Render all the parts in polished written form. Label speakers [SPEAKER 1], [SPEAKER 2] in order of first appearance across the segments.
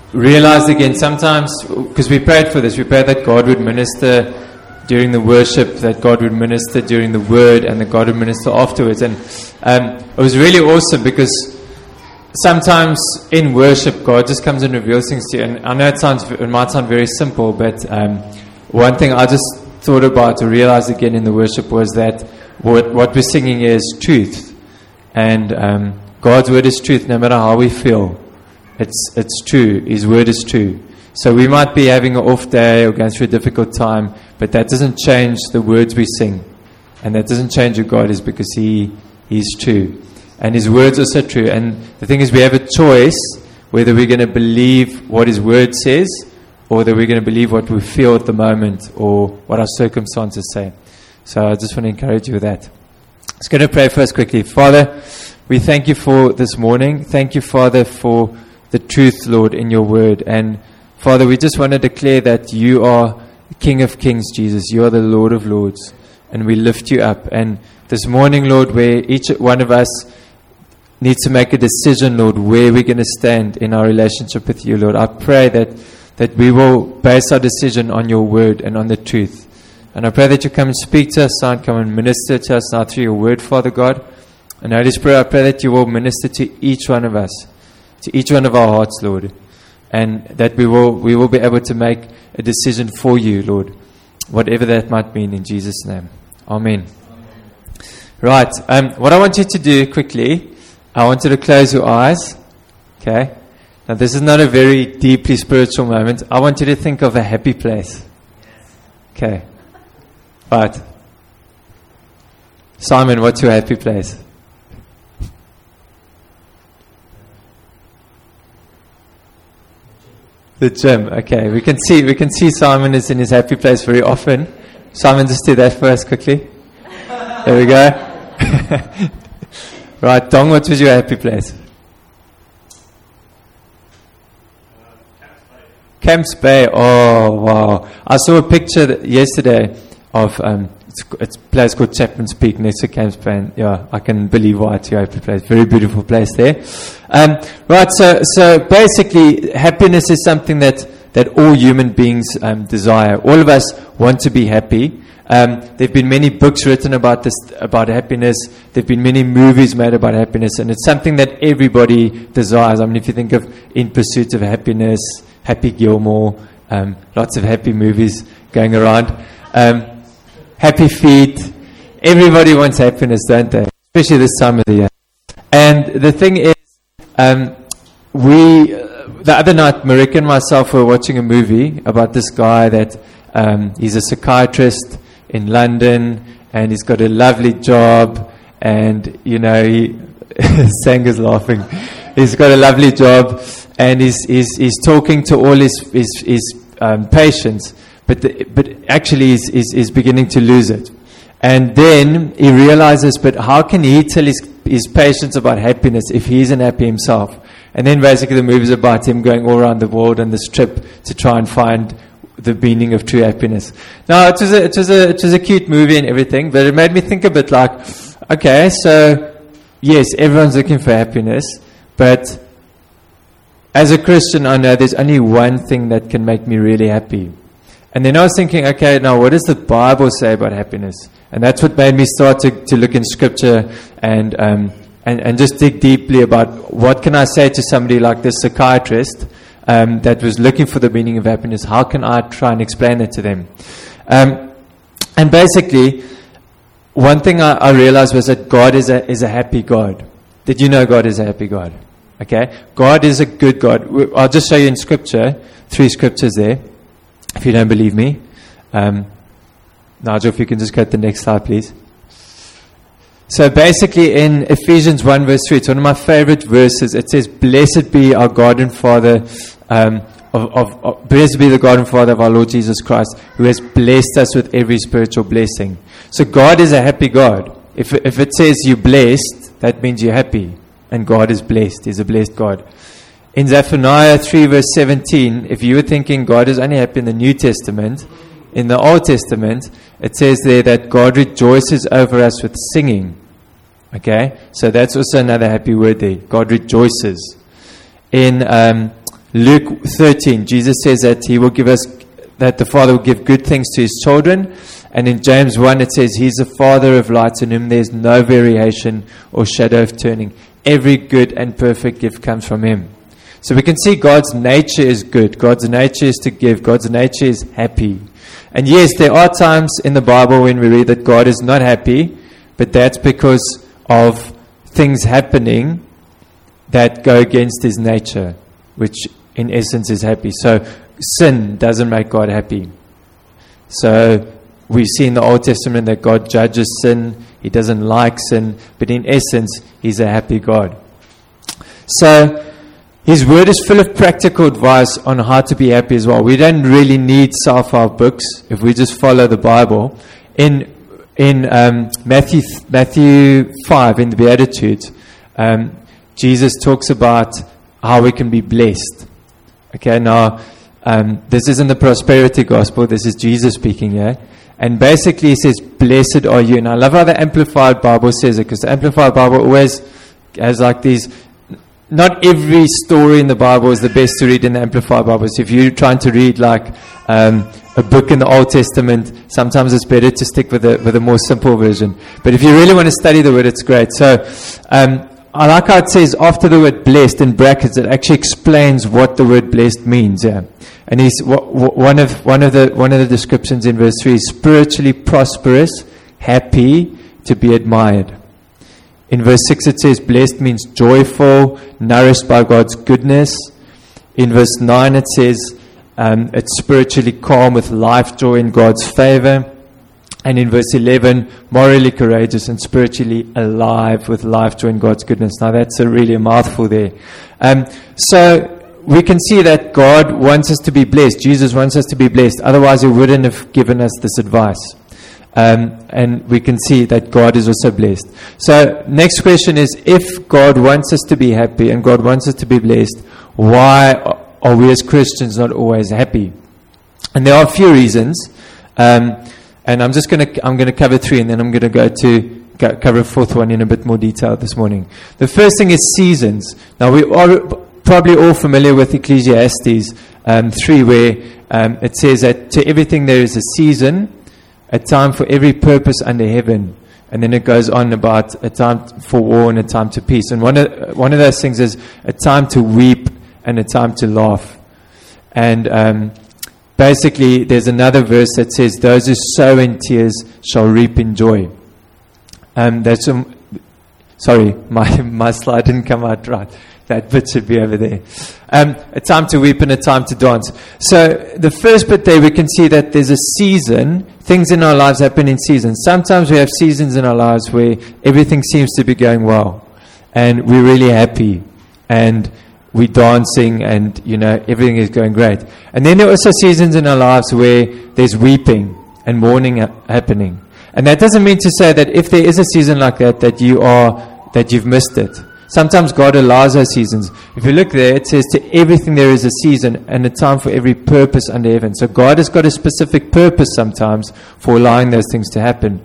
[SPEAKER 1] realized again sometimes, because we prayed for this, we prayed that God would minister during the worship, that God would minister during the word, and that God would minister afterwards. And it was really awesome, because sometimes in worship, God just comes and reveals things to you. And I know it might sound very simple, but one thing I just thought about or realized again in the worship was that what we're singing is truth. And God's word is truth, no matter how we feel. It's true. His word is true. So we might be having an off day or going through a difficult time, but that doesn't change the words we sing. And that doesn't change who God is, because He is true. And His words are so true. And the thing is, we have a choice whether we're going to believe what His word says, or whether we're going to believe what we feel at the moment, or what our circumstances say. So I just want to encourage you with that. I'm just going to pray first quickly. Father, we thank You for this morning. Thank You, Father, for the truth, Lord, in Your word. And Father, we just want to declare that You are King of Kings, Jesus. You are the Lord of Lords. And we lift You up. And this morning, Lord, where each one of us needs to make a decision, Lord, where we're going to stand in our relationship with You, Lord, I pray that we will base our decision on Your word and on the truth. And I pray that You come and speak to us now, and come and minister to us now through Your word, Father God. And Holy Spirit, I pray that You will minister to each one of us, to each one of our hearts, Lord, and that we will be able to make a decision for You, Lord, whatever that might mean, in Jesus' name. Amen. Right, what I want you to do quickly, I want you to close your eyes, okay? Now this is not a very deeply spiritual moment. I want you to think of a happy place. Okay. Right. Simon, what's your happy place? The gym. Okay, we can see Simon is in his happy place very often. Simon, just do that for us quickly. There we go. Right, Dong, what was your happy place? Camps Bay. Oh wow! I saw a picture yesterday of it's a place called Chapman's Peak next to Camps Bay. And yeah, I can believe why it's your happy place. Very beautiful place there. Right, so basically, happiness is something that all human beings desire. All of us want to be happy. There have been many books written about happiness. There have been many movies made about happiness, and it's something that everybody desires. I mean, if you think of In Pursuit of Happiness, Happy Gilmore, lots of happy movies going around. Happy Feet. Everybody wants happiness, don't they? Especially this time of the year. And the thing is, the other night, Marika and myself were watching a movie about this guy that he's a psychiatrist in London, and he's got a lovely job, and Sanga's laughing. He's got a lovely job, and he's talking to all his patients, but actually he's beginning to lose it. And then he realizes, but how can he tell his patients about happiness if he isn't happy himself? And then basically the movie is about him going all around the world on this trip to try and find the meaning of true happiness. Now, it was a cute movie and everything, but it made me think a bit like, okay, so yes, everyone's looking for happiness, but as a Christian, I know there's only one thing that can make me really happy. And then I was thinking, okay, now what does the Bible say about happiness? And that's what made me start to look in Scripture and just dig deeply about what can I say to somebody like this psychiatrist that was looking for the meaning of happiness. How can I try and explain it to them? And basically, one thing I realized was that God is a happy God. Did you know God is a happy God? Okay, God is a good God. I'll just show you in Scripture, 3 scriptures there, if you don't believe me. Nigel, if you can just go to the next slide, please. So basically in Ephesians 1 verse 3, it's one of my favorite verses. It says, blessed be our God and Father, blessed be the God and Father of our Lord Jesus Christ, who has blessed us with every spiritual blessing. So God is a happy God. If it says you're blessed, that means you're happy. And God is blessed. He's a blessed God. In Zephaniah 3 verse 17, if you were thinking God is only happy in the New Testament, in the Old Testament, it says there that God rejoices over us with singing. Okay? So that's also another happy word there. God rejoices. In Luke 13, Jesus says that He will give us, that the Father will give good things to His children. And in James 1 it says, He's the Father of lights, in whom there's no variation or shadow of turning. Every good and perfect gift comes from Him. So we can see God's nature is good. God's nature is to give. God's nature is happy. And yes, there are times in the Bible when we read that God is not happy, but that's because of things happening that go against His nature, which in essence is happy. So sin doesn't make God happy. So we see in the Old Testament that God judges sin. He doesn't like sin, but in essence, He's a happy God. So His Word is full of practical advice on how to be happy as well. We don't really need self-help books if we just follow the Bible. In Matthew 5, in the Beatitudes, Jesus talks about how we can be blessed. Okay, now, this isn't the prosperity gospel. This is Jesus speaking here. And basically He says, blessed are you. And I love how the Amplified Bible says it, because the Amplified Bible always has like these, not every story in the Bible is the best to read in the Amplified Bible. So if you're trying to read like a book in the Old Testament, sometimes it's better to stick with a more simple version. But if you really want to study the Word, it's great. So I like how it says after the word blessed in brackets, it actually explains what the word blessed means. Yeah, and one of the descriptions in verse 3 is spiritually prosperous, happy, to be admired. In verse 6 it says blessed means joyful, nourished by God's goodness. In verse 9 it says it's spiritually calm with life joy in God's favor. And in verse 11, morally courageous and spiritually alive with life joy in God's goodness. Now that's really a mouthful there. So we can see that God wants us to be blessed. Jesus wants us to be blessed. Otherwise He wouldn't have given us this advice. And we can see that God is also blessed. So next question is, if God wants us to be happy and God wants us to be blessed, why are we as Christians not always happy? And there are a few reasons. And I'm going to cover three, and then I'm going to cover a fourth one in a bit more detail this morning. The first thing is seasons. Now we are probably all familiar with Ecclesiastes 3, where it says that to everything there is a season, a time for every purpose under heaven. And then it goes on about a time for war and a time to peace. And one of those things is a time to weep and a time to laugh. And basically, there's another verse that says, those who sow in tears shall reap in joy. Sorry, my slide didn't come out right. That bit should be over there. A time to weep and a time to dance. So the first bit there, we can see that there's a season. Things in our lives happen in seasons. Sometimes we have seasons in our lives where everything seems to be going well. And we're really happy. And we're dancing and, everything is going great. And then there are also seasons in our lives where there's weeping and mourning happening. And that doesn't mean to say that if there is a season like that you've missed it. Sometimes God allows those seasons. If you look there, it says to everything there is a season and a time for every purpose under heaven. So God has got a specific purpose sometimes for allowing those things to happen.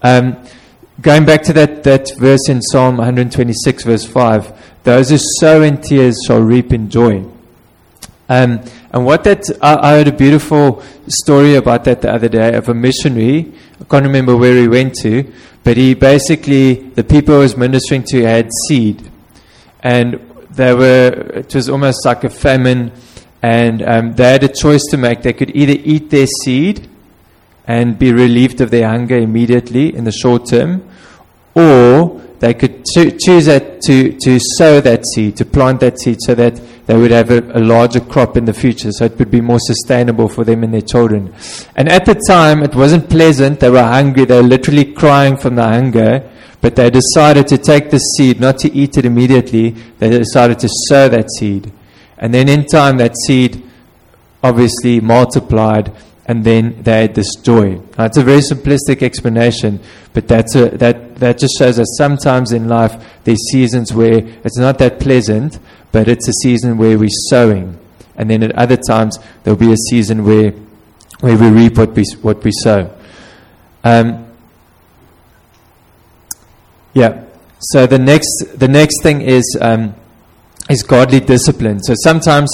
[SPEAKER 1] Going back to that verse in Psalm 126 verse 5, those who sow in tears shall reap in joy. And I heard a beautiful story about that the other day of a missionary. I can't remember where he went to, but the people he was ministering to had seed. And it was almost like a famine, and they had a choice to make. They could either eat their seed and be relieved of their hunger immediately in the short term, or they could choose to sow that seed, to plant that seed so that they would have a larger crop in the future, so it would be more sustainable for them and their children. And at the time, it wasn't pleasant. They were hungry. They were literally crying from the hunger, but they decided to take the seed, not to eat it immediately. They decided to sow that seed. And then in time, that seed obviously multiplied, and then they had this joy. Now, it's a very simplistic explanation, but that just shows us sometimes in life there's seasons where it's not that pleasant, but it's a season where we're sowing. And then at other times there'll be a season where we reap what we sow. So the next thing is is godly discipline. So sometimes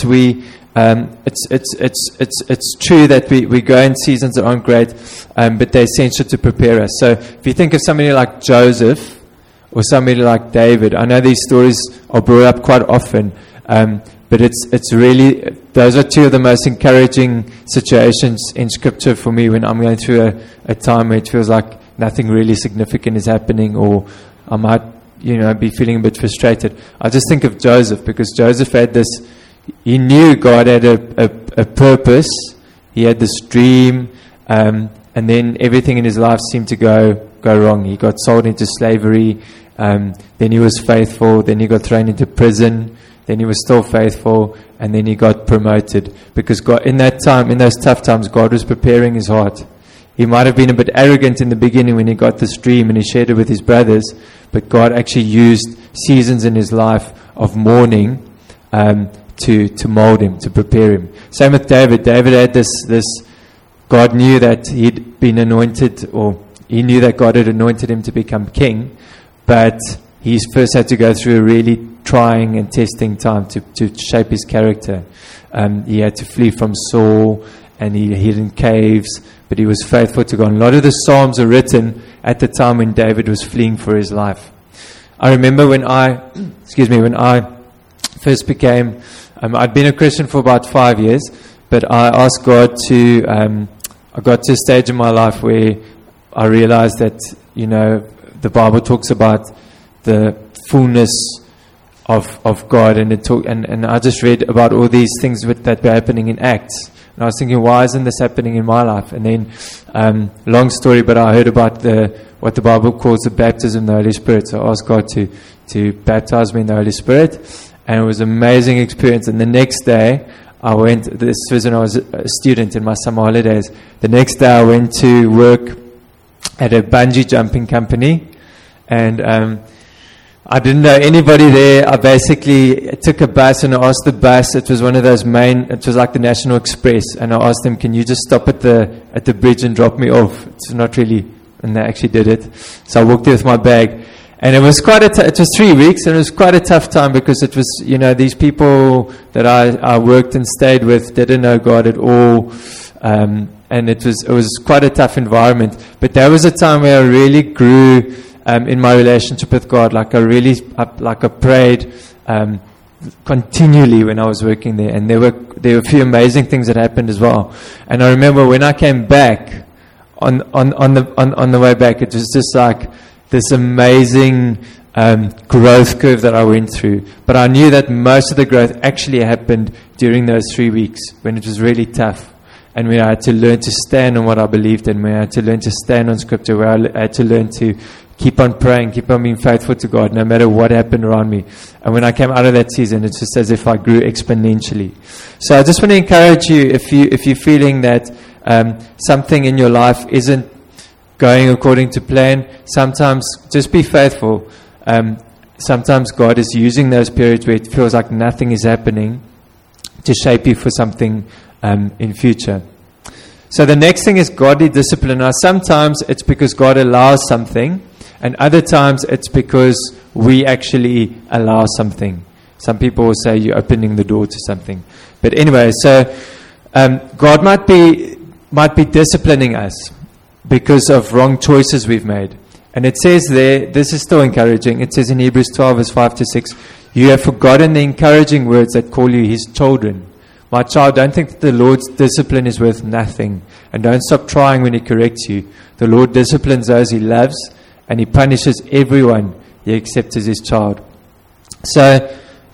[SPEAKER 1] it's true that we go in seasons that aren't great, but they're essential to prepare us. So if you think of somebody like Joseph or somebody like David, I know these stories are brought up quite often, but it's really, those are two of the most encouraging situations in Scripture for me when I'm going through a time where it feels like nothing really significant is happening, or I might be feeling a bit frustrated. I just think of Joseph, because Joseph had this, he knew God had a purpose, he had this dream, and then everything in his life seemed to go wrong. He got sold into slavery, then he was faithful, then he got thrown into prison, then he was still faithful, and then he got promoted, because God, in that time, in those tough times, God was preparing his heart. He might have been a bit arrogant in the beginning when he got this dream and he shared it with his brothers, but God actually used seasons in his life of mourning to mold him, to prepare him. Same with David. David had this. God knew that he'd been anointed, or he knew that God had anointed him to become king, but he first had to go through a really trying and testing time to shape his character. He had to flee from Saul, and he hid in caves, but he was faithful to God. And a lot of the Psalms are written at the time when David was fleeing for his life. I remember when I first became, I'd been a Christian for about 5 years, but I asked God to, I got to a stage in my life where I realized that, the Bible talks about the fullness of God, and I just read about all these things that were happening in Acts. And I was thinking, why isn't this happening in my life? And then, long story, but I heard about what the Bible calls the baptism of the Holy Spirit. So I asked God to baptize me in the Holy Spirit. And it was an amazing experience. And the next day, I went, this was when I was a student in my summer holidays. The next day, I went to work at a bungee jumping company. And I didn't know anybody there. I basically took a bus, and I asked the bus, it was one of those it was like the National Express, and I asked them, can you just stop at the bridge and drop me off? It's not really, and they actually did it. So I walked there with my bag, and it was it was 3 weeks, and it was quite a tough time, because it was, these people that I worked and stayed with didn't know God at all, and it was quite a tough environment. But that was a time where I really grew in my relationship with God. I prayed continually when I was working there, and there were a few amazing things that happened as well. And I remember when I came back on the way back, it was just like this amazing growth curve that I went through. But I knew that most of the growth actually happened during those 3 weeks when it was really tough, and when I had to learn to stand on what I believed in, when I had to learn to stand on Scripture, where I had to learn to keep on praying, keep on being faithful to God, no matter what happened around me. And when I came out of that season, it's just as if I grew exponentially. So I just want to encourage you, if you're feeling that something in your life isn't going according to plan, sometimes just be faithful. Sometimes God is using those periods where it feels like nothing is happening to shape you for something in future. So the next thing is godly discipline. Now, sometimes it's because God allows something, and other times it's because we actually allow something. Some people will say you're opening the door to something. But anyway, so God might be disciplining us because of wrong choices we've made. And it says there, this is still encouraging, it says in Hebrews 12 verse 5 to 6, you have forgotten the encouraging words that call you His children. My child, don't think that the Lord's discipline is worth nothing, and don't stop trying when He corrects you. The Lord disciplines those He loves, and He punishes everyone He accepts as His child. So,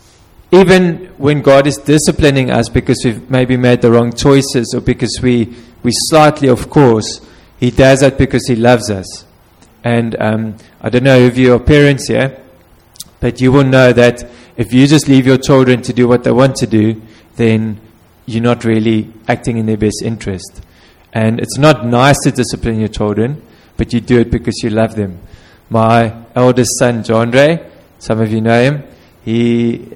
[SPEAKER 1] even when God is disciplining us because we've maybe made the wrong choices, or because we slightly off course, He does that because He loves us. And I don't know if you are parents here, but you will know that if you just leave your children to do what they want to do, then you're not really acting in their best interest. And it's not nice to discipline your children, but you do it because you love them. My eldest son, John Ray, some of you know him, he's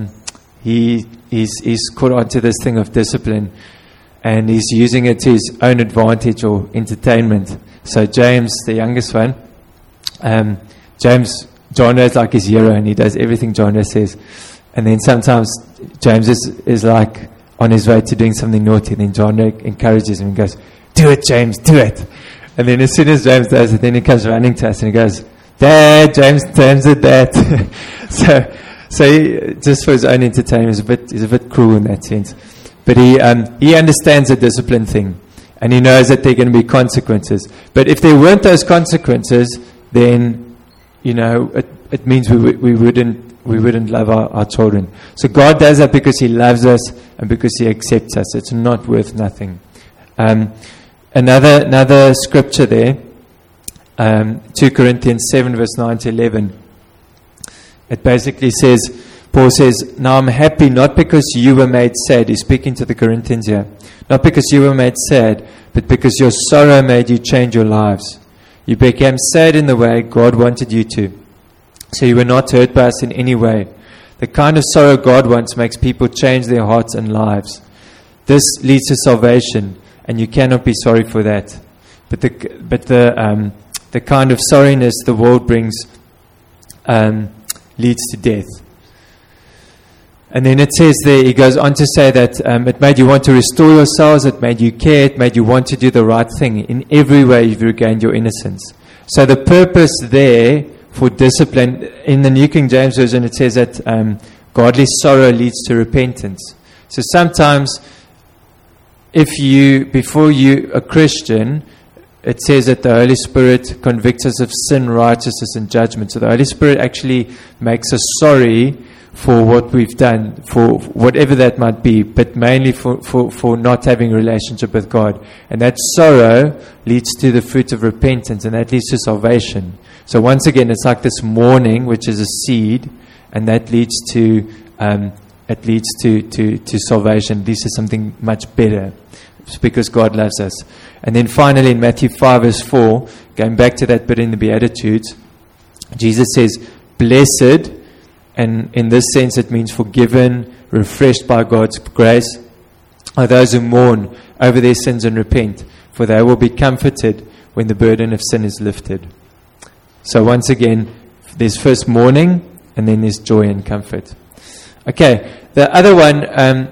[SPEAKER 1] caught onto this thing of discipline, and he's using it to his own advantage or entertainment. So James, the youngest one, John Ray's like his hero, and he does everything John Ray says. And then sometimes James is like on his way to doing something naughty, and then John encourages him and goes, "Do it, James, do it." And then as soon as James does it, then he comes running to us and he goes, "Dad, James did that." so he, just for his own entertainment, he's a bit cruel in that sense. But he understands the discipline thing, and he knows that there are going to be consequences. But if there weren't those consequences, then it means we wouldn't love our children. So God does that because He loves us and because He accepts us. It's not worth nothing. Another scripture there, 2 Corinthians 7 verse 9 to 11. It basically says, Paul says, "Now I'm happy not because you were made sad." He's speaking to the Corinthians here. "Not because you were made sad, but because your sorrow made you change your lives. You became sad in the way God wanted you to. So you were not hurt by us in any way. The kind of sorrow God wants makes people change their hearts and lives. This leads to salvation, and you cannot be sorry for that. But the kind of sorriness the world brings leads to death." And then it says there, he goes on to say that it made you want to restore yourselves, it made you care, it made you want to do the right thing. In every way you've regained your innocence. So the purpose there for discipline, in the New King James Version, it says that godly sorrow leads to repentance. So sometimes, before you a Christian, it says that the Holy Spirit convicts us of sin, righteousness, and judgment. So the Holy Spirit actually makes us sorry for what we've done, for whatever that might be, but mainly for not having a relationship with God. And that sorrow leads to the fruit of repentance, and that leads to salvation. So once again, it's like this mourning, which is a seed, and that leads to salvation. This is something much better. It's because God loves us. And then finally in Matthew 5 verse 4, going back to that bit in the Beatitudes, Jesus says, "Blessed," and in this sense it means forgiven, refreshed by God's grace, "are those who mourn over their sins and repent, for they will be comforted when the burden of sin is lifted." So once again, there's first mourning, and then there's joy and comfort. Okay, the other one,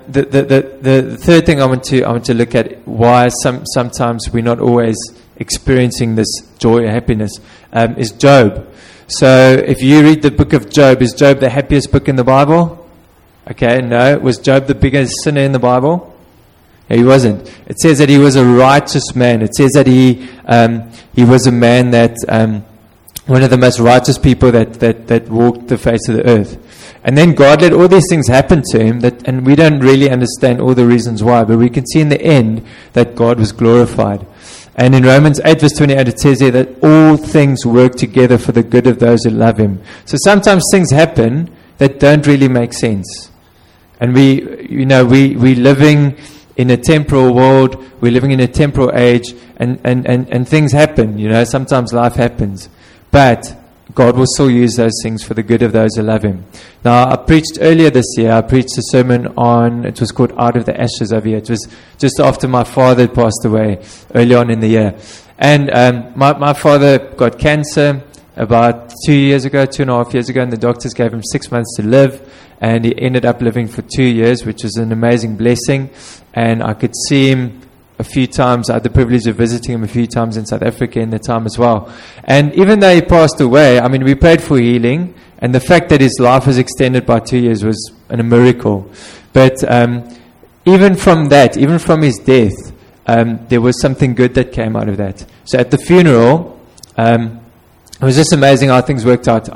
[SPEAKER 1] the third thing I want to look at, why sometimes we're not always experiencing this joy or happiness, is Job. So if you read the book of Job, is Job the happiest book in the Bible? Okay, no. Was Job the biggest sinner in the Bible? No, he wasn't. It says that he was a righteous man. It says that he was a man that one of the most righteous people that walked the face of the earth. And then God let all these things happen to him, and we don't really understand all the reasons why, but we can see in the end that God was glorified. And in Romans 8 verse 28 it says there that all things work together for the good of those who love Him. So sometimes things happen that don't really make sense. And we're living in a temporal world, we're living in a temporal age, and things happen, sometimes life happens. But God will still use those things for the good of those who love Him. Now, I preached earlier this year, I preached a sermon it was called Out of the Ashes over here. It was just after my father had passed away, early on in the year. And my father got cancer about 2.5 years ago, and the doctors gave him 6 months to live, and he ended up living for 2 years, which was an amazing blessing. And I could see him a few times. I had the privilege of visiting him a few times in South Africa in the time as well. And even though he passed away, we prayed for healing, and the fact that his life was extended by 2 years was a miracle. But even from that, even from his death, there was something good that came out of that. So at the funeral, it was just amazing how things worked out.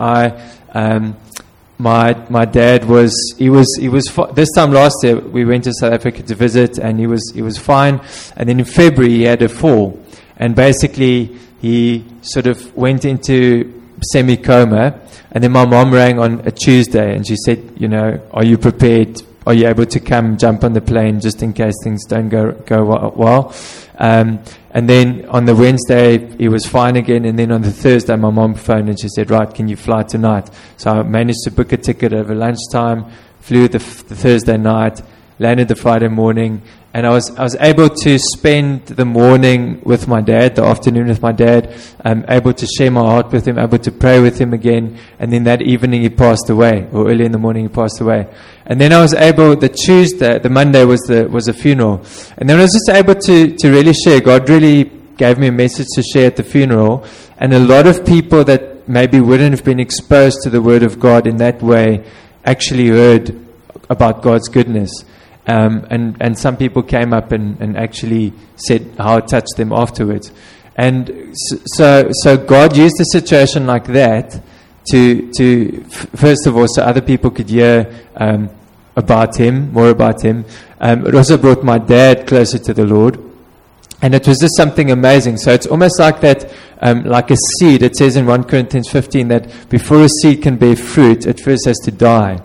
[SPEAKER 1] My dad was this time last year we went to South Africa to visit, and he was fine, and then in February he had a fall, and basically he sort of went into semi-coma, and then my mom rang on a Tuesday and she said, are you prepared? Are you able to come jump on the plane just in case things don't go well? And then on the Wednesday, he was fine again. And then on the Thursday, my mom phoned and she said, right, can you fly tonight? So I managed to book a ticket over lunchtime, flew the Thursday night, landed the Friday morning, and I was able to spend the morning with my dad, the afternoon with my dad, able to share my heart with him, able to pray with him again, and then that evening he passed away, or early in the morning he passed away. And then I was able, the Monday was a funeral, and then I was just able to really share. God really gave me a message to share at the funeral, and a lot of people that maybe wouldn't have been exposed to the Word of God in that way actually heard about God's goodness. And some people came up and actually said how it touched them afterwards. And so God used a situation like that to first of all, so other people could hear about Him, more about Him. It also brought my dad closer to the Lord. And it was just something amazing. So it's almost like that, like a seed. It says in 1 Corinthians 15 that before a seed can bear fruit, it first has to die.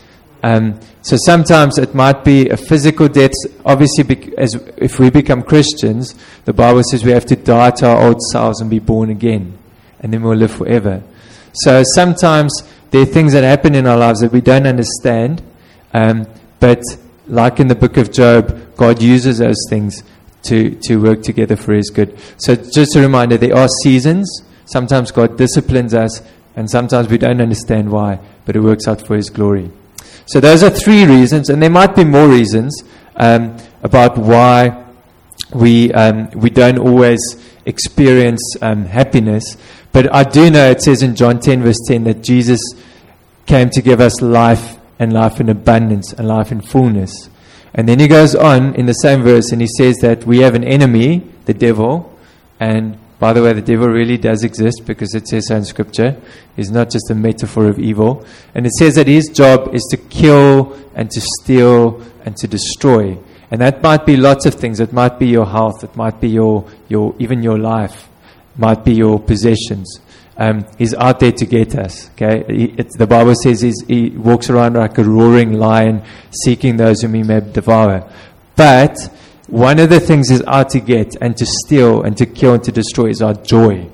[SPEAKER 1] So sometimes it might be a physical death. Obviously, if we become Christians, the Bible says we have to die to our old selves and be born again. And then we'll live forever. So sometimes there are things that happen in our lives that we don't understand. But like in the book of Job, God uses those things to work together for His good. So just a reminder, there are seasons. Sometimes God disciplines us, and sometimes we don't understand why, but it works out for His glory. So those are 3 reasons, and there might be more reasons about why we don't always experience happiness. But I do know it says in John 10 verse 10 that Jesus came to give us life, and life in abundance, and life in fullness. And then he goes on in the same verse and he says that we have an enemy, the devil. And by the way, the devil really does exist, because it says so in Scripture. He's not just a metaphor of evil. And it says that his job is to kill and to steal and to destroy. And that might be lots of things. It might be your health. It might be your even your life. It might be your possessions. He's out there to get us. Okay, the Bible says he walks around like a roaring lion, seeking those whom he may devour. But one of the things he's out to get and to steal and to kill and to destroy is our joy.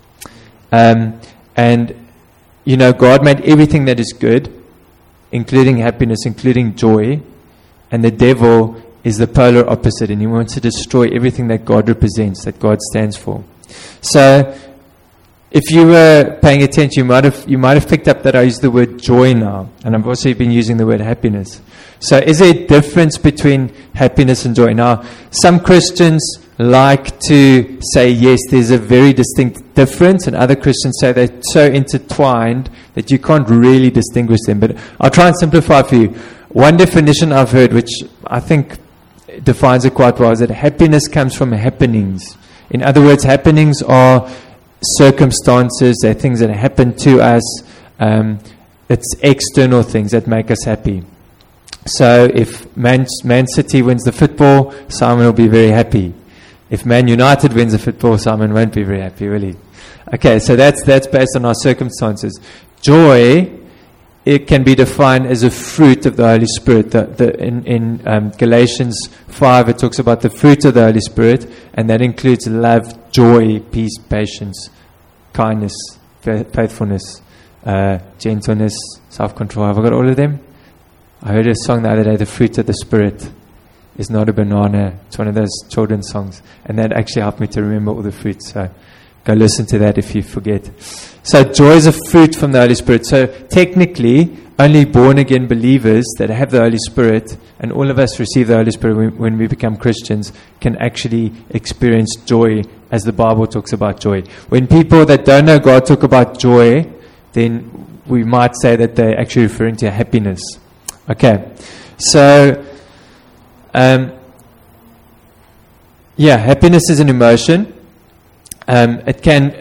[SPEAKER 1] And you know, God made everything that is good, including happiness, including joy. And the devil is the polar opposite, and he wants to destroy everything that God represents, that God stands for. So if you were paying attention, you might have picked up that I use the word joy now, and I've also been using the word happiness. So is there a difference between happiness and joy? Now, some Christians like to say, yes, there's a very distinct difference, and other Christians say they're so intertwined that you can't really distinguish them. But I'll try and simplify for you. One definition I've heard, which I think defines it quite well, is that happiness comes from happenings. In other words, happenings are circumstances, they're things that happen to us. It's external things that make us happy. So if Man City wins the football, Simon will be very happy. If Man United wins the football, Simon won't be very happy, really. Okay, so that's based on our circumstances. Joy, it can be defined as a fruit of the Holy Spirit. In Galatians 5, it talks about the fruit of the Holy Spirit, and that includes love, joy, peace, patience, kindness, faithfulness, gentleness, self-control. Have I got all of them? I heard a song the other day, The Fruit of the Spirit is not a banana. It's one of those children's songs. And that actually helped me to remember all the fruits. So go listen to that if you forget. So joy is a fruit from the Holy Spirit. So technically, only born-again believers that have the Holy Spirit, and all of us receive the Holy Spirit when we become Christians, can actually experience joy as the Bible talks about joy. When people that don't know God talk about joy, then we might say that they're actually referring to happiness. Okay, so happiness is an emotion. It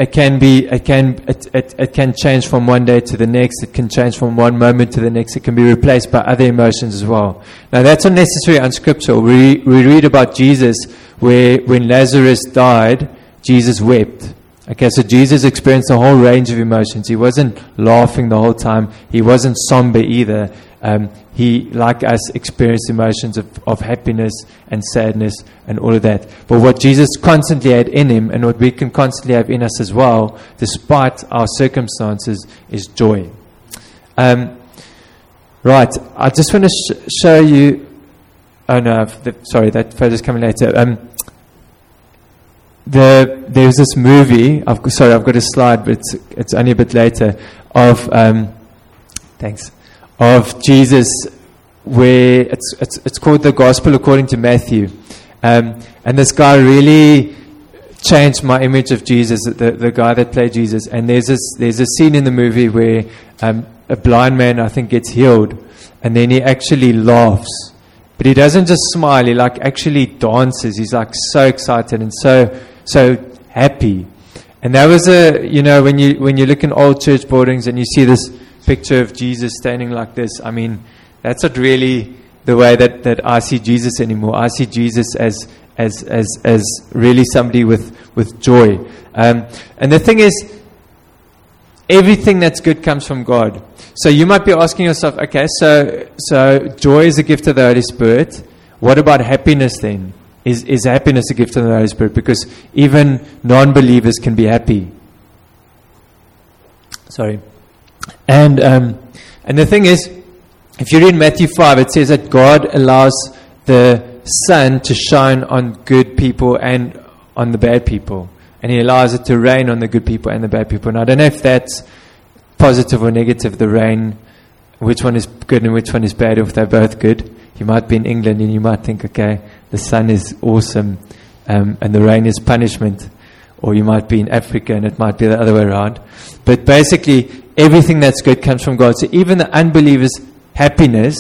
[SPEAKER 1] can change from one day to the next. It can change from one moment to the next. It can be replaced by other emotions as well. Now that's not necessarily unscriptural. We read about Jesus where when Lazarus died, Jesus wept. Okay, so Jesus experienced a whole range of emotions. He wasn't laughing the whole time. He wasn't somber either. He, like us, experienced emotions of happiness and sadness and all of that. But what Jesus constantly had in him, and what we can constantly have in us as well, despite our circumstances, is joy. Right, I just want to show you Oh no, sorry, that photo's coming later. There's this movie. I've got a slide, but it's only a bit later. Of Jesus, where it's called The Gospel According to Matthew, and this guy really changed my image of Jesus. The guy that played Jesus, and there's a scene in the movie where a blind man, I think, gets healed, and then he actually laughs. But he doesn't just smile, he like actually dances. He's like so excited and so happy. And that was when you look in old church buildings and you see this picture of Jesus standing like this, I mean, that's not really the way that I see Jesus anymore. I see Jesus as really somebody with joy. And the thing is, everything that's good comes from God. So you might be asking yourself, okay, so joy is a gift of the Holy Spirit. What about happiness then? Is happiness a gift of the Holy Spirit? Because even non-believers can be happy. Sorry. And the thing is, if you read Matthew 5, it says that God allows the sun to shine on good people and on the bad people. And He allows it to rain on the good people and the bad people. And I don't know if that's positive or negative, the rain, which one is good and which one is bad, if they're both good. You might be in England and you might think, okay, the sun is awesome and the rain is punishment. Or you might be in Africa and it might be the other way around. But basically, everything that's good comes from God. So even the unbelievers' happiness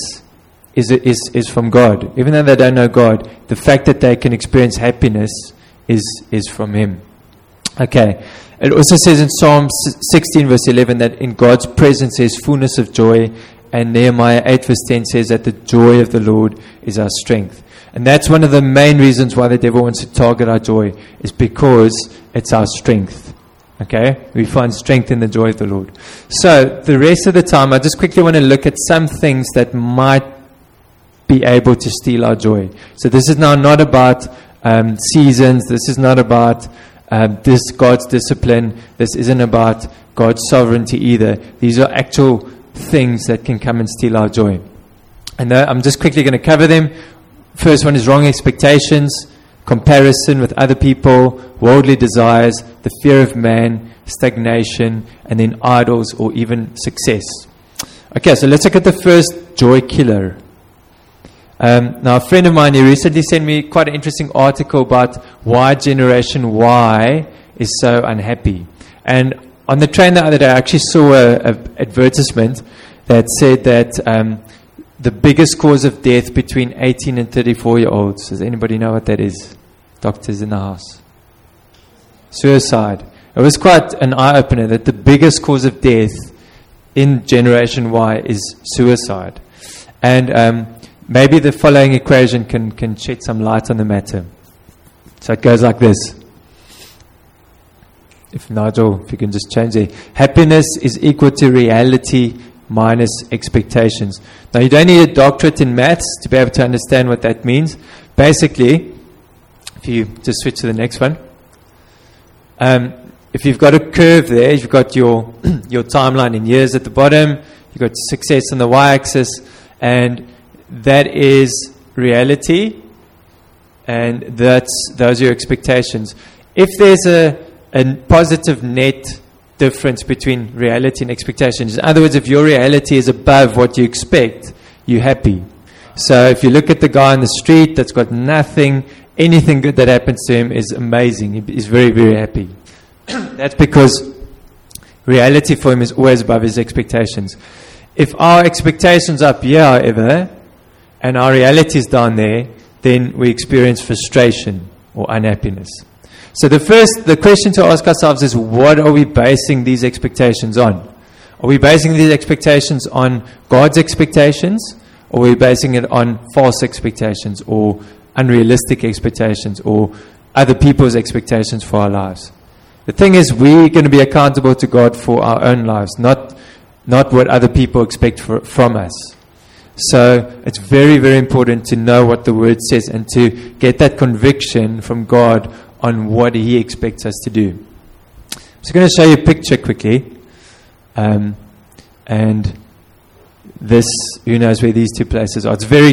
[SPEAKER 1] is from God. Even though they don't know God, the fact that they can experience happiness is from Him. Okay. It also says in Psalm 16 verse 11 that in God's presence there is fullness of joy, and Nehemiah 8 verse 10 says that the joy of the Lord is our strength. And that's one of the main reasons why the devil wants to target our joy, is because it's our strength. Okay? We find strength in the joy of the Lord. So the rest of the time I just quickly want to look at some things that might be able to steal our joy. So this is now not about seasons. This is not about this God's discipline. This isn't about God's sovereignty either. These are actual things that can come and steal our joy. And I'm just quickly going to cover them. First one is wrong expectations, comparison with other people, worldly desires, the fear of man, stagnation, and then idols or even success. Okay, so let's look at the first joy killer. Now, a friend of mine, he recently sent me quite an interesting article about why Generation Y is so unhappy. And on the train the other day, I actually saw an advertisement that said that the biggest cause of death between 18 and 34-year-olds, does anybody know what that is? Doctors in the house. Suicide. It was quite an eye-opener that the biggest cause of death in Generation Y is suicide. And maybe the following equation can shed some light on the matter. So it goes like this. If you can just change it. Happiness is equal to reality minus expectations. Now, you don't need a doctorate in maths to be able to understand what that means. Basically, if you just switch to the next one. If you've got a curve there, you've got your timeline in years at the bottom, you've got success on the y-axis, and that is reality, and those are your expectations. If there's a positive net difference between reality and expectations, in other words, if your reality is above what you expect, you're happy. So if you look at the guy on the street that's got nothing, anything good that happens to him is amazing. He's very, very happy. That's because reality for him is always above his expectations. If our expectations are up here, however, and our reality is down there, then we experience frustration or unhappiness. So the question to ask ourselves is, what are we basing these expectations on? Are we basing these expectations on God's expectations, or are we basing it on false expectations or unrealistic expectations or other people's expectations for our lives? The thing is, we're going to be accountable to God for our own lives, not what other people expect from us. So it's very, very important to know what the Word says and to get that conviction from God on what He expects us to do. I'm just going to show you a picture quickly. And this, who knows where these two places are. It's very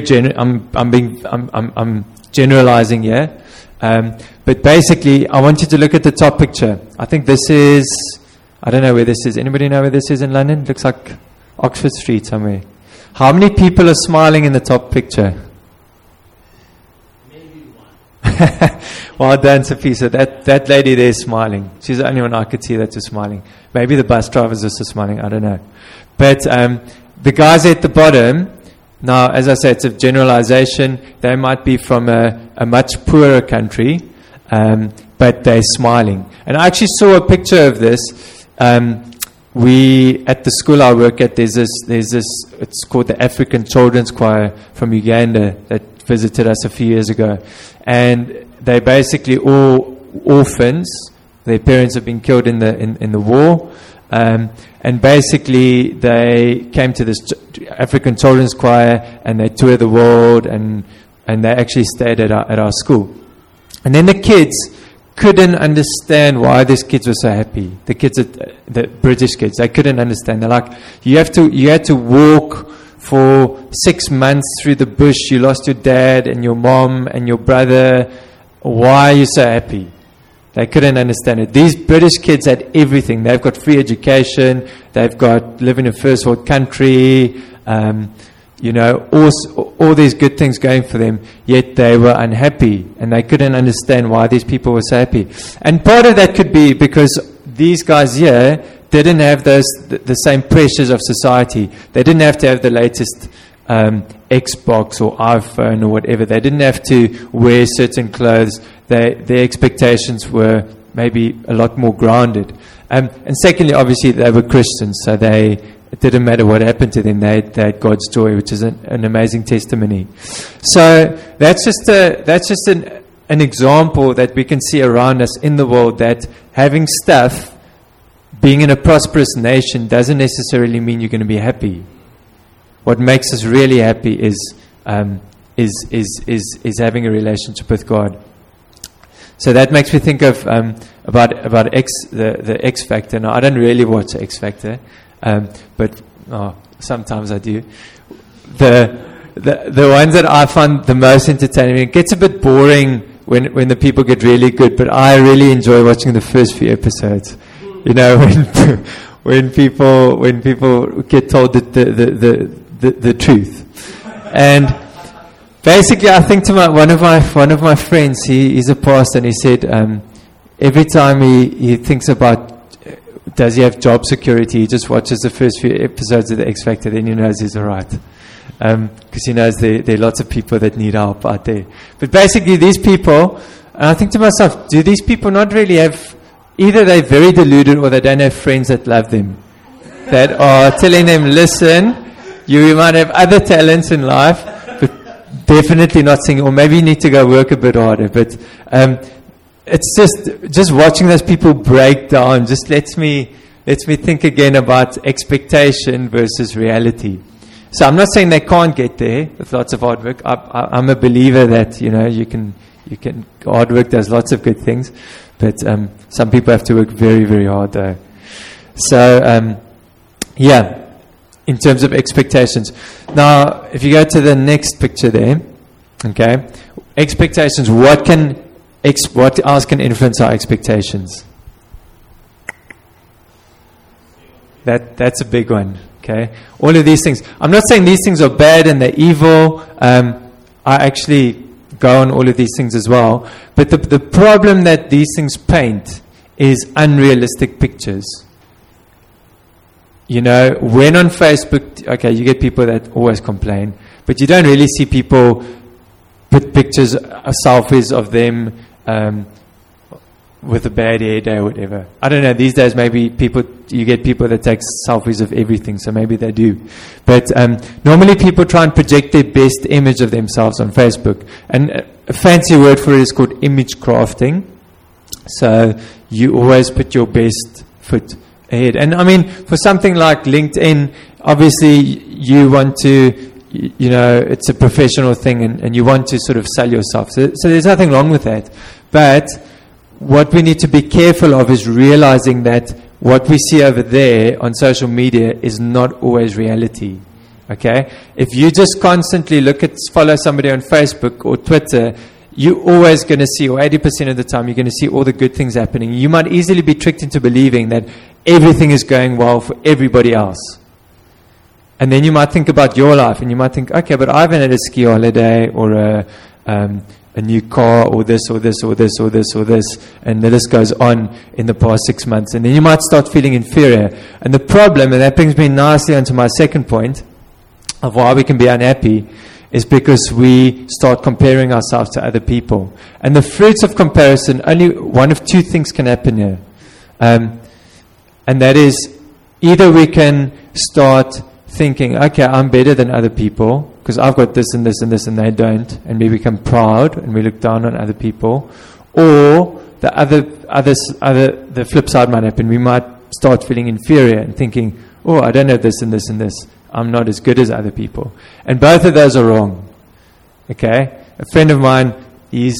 [SPEAKER 1] I'm generalizing here. But basically, I want you to look at the top picture. I think this is, I don't know where this is. Anybody know where this is in London? Looks like Oxford Street somewhere. How many people are smiling in the top picture?
[SPEAKER 2] Maybe one.
[SPEAKER 1] Well done, Sophie. So that lady there is smiling. She's the only one I could see that was smiling. Maybe the bus drivers are also smiling. I don't know. But the guys at the bottom, now, as I said, it's a generalization. They might be from a much poorer country, but they're smiling. And I actually saw a picture of this. We, at the school I work at, there's this, it's called the African Children's Choir from Uganda that visited us a few years ago. And they're basically all orphans. Their parents have been killed in the war. And basically they came to this African Children's Choir and they toured the world and they actually stayed at our school. And then the kids couldn't understand why these kids were so happy. The kids, the British kids, they couldn't understand. They're like, you had to walk for 6 months through the bush. You lost your dad and your mom and your brother. Why are you so happy? They couldn't understand it. These British kids had everything. They've got free education. They've got live in a first world country. All these good things going for them. Yet they were unhappy, and they couldn't understand why these people were so happy. And part of that could be because these guys here didn't have the same pressures of society. They didn't have to have the latest Xbox or iPhone or whatever. They didn't have to wear certain clothes. Their expectations were maybe a lot more grounded. And secondly, obviously, they were Christians, so it didn't matter what happened to them. They had God's joy, which is an amazing testimony. So that's just an example that we can see around us in the world, that having stuff, being in a prosperous nation, doesn't necessarily mean you're going to be happy. What makes us really happy is having a relationship with God. So that makes me think of about the X Factor. Now, I don't really watch X Factor, but sometimes I do. The ones that I find the most entertaining, it gets a bit boring when the people get really good, but I really enjoy watching the first few episodes. You know, when people get told the truth. And basically, I think to one of my friends, he's a pastor, and he said every time he thinks about does he have job security, he just watches the first few episodes of the X Factor, then he knows he's all right, because he knows there are lots of people that need help out there. But basically, these people, and I think to myself, do these people not really have, either they're very deluded or they don't have friends that love them, that are telling them, listen, you might have other talents in life, but definitely not singing, or maybe you need to go work a bit harder. But it's just watching those people break down just lets me think again about expectation versus reality. So I'm not saying they can't get there with lots of hard work. I'm a believer that you can hard work does lots of good things, but some people have to work very, very hard though. So in terms of expectations. Now, if you go to the next picture there, okay, expectations. What else can influence our expectations? That's a big one. Okay, all of these things. I'm not saying these things are bad and they're evil. I actually go on all of these things as well. But the problem that these things paint is unrealistic pictures. When on Facebook, okay, you get people that always complain, but you don't really see people put pictures, selfies of them with a bad hair day or whatever. I don't know, these days maybe you get people that take selfies of everything, so maybe they do. But normally people try and project their best image of themselves on Facebook. And a fancy word for it is called image crafting. So you always put your best foot ahead. And I mean, for something like LinkedIn, obviously you want to, it's a professional thing and you want to sort of sell yourself. So there's nothing wrong with that. But what we need to be careful of is realizing that what we see over there on social media is not always reality. Okay? If you just constantly follow somebody on Facebook or Twitter, you're always going to see, or 80% of the time, you're going to see all the good things happening. You might easily be tricked into believing that everything is going well for everybody else. And then you might think about your life, and you might think, okay, but I haven't had a ski holiday, or a new car, or this, or this, or this, or this, or this, and the list goes on in the past 6 months. And then you might start feeling inferior. And the problem, and that brings me nicely onto my second point, of why we can be unhappy, is because we start comparing ourselves to other people. And the fruits of comparison, only one of two things can happen here. And that is, either we can start thinking, okay, I'm better than other people, because I've got this and this and this and they don't, and we become proud and we look down on other people. Or the flip side might happen. We might start feeling inferior and thinking, oh, I don't have this and this and this. I'm not as good as other people. And both of those are wrong. Okay? A friend of mine, he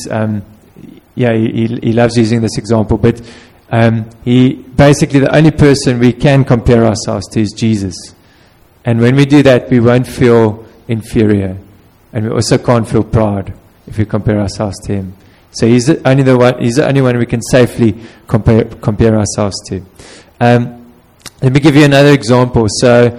[SPEAKER 1] loves using this example, but he basically, the only person we can compare ourselves to is Jesus. And when we do that, we won't feel inferior. And we also can't feel proud if we compare ourselves to him. So he's the only one we can safely compare ourselves to. Let me give you another example. So,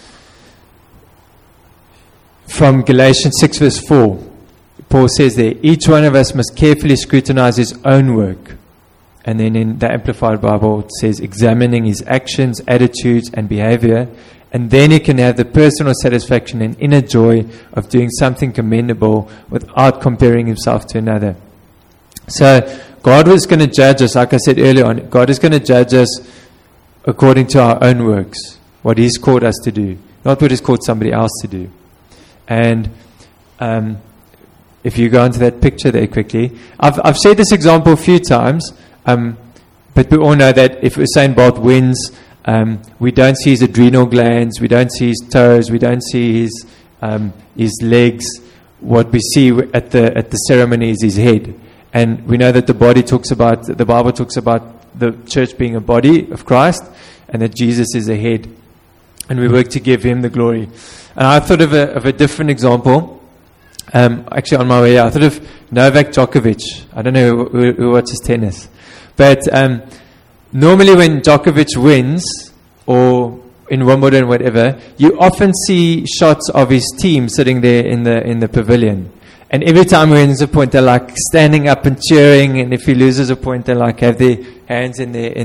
[SPEAKER 1] from Galatians 6 verse 4, Paul says there, each one of us must carefully scrutinize his own work. And then in the Amplified Bible, it says, examining his actions, attitudes, and behavior. And then he can have the personal satisfaction and inner joy of doing something commendable without comparing himself to another. So, God was going to judge us, like I said earlier on, God is going to judge us according to our own works, what He's called us to do, not what He's called somebody else to do. And if you go into that picture there quickly, I've said this example a few times, but we all know that if Usain Bolt wins, we don't see his adrenal glands, we don't see his toes, we don't see his legs. What we see at the ceremony is his head. And we know that the Bible talks about the church being a body of Christ, and that Jesus is the head. And we work to give Him the glory. And I thought of a different example. Actually, on my way out, I thought of Novak Djokovic. I don't know who watches tennis. But normally when Djokovic wins, or in Wimbledon or whatever, you often see shots of his team sitting there in the pavilion. And every time he wins a point, they're like standing up and cheering. And if he loses a point, they like have their hands in their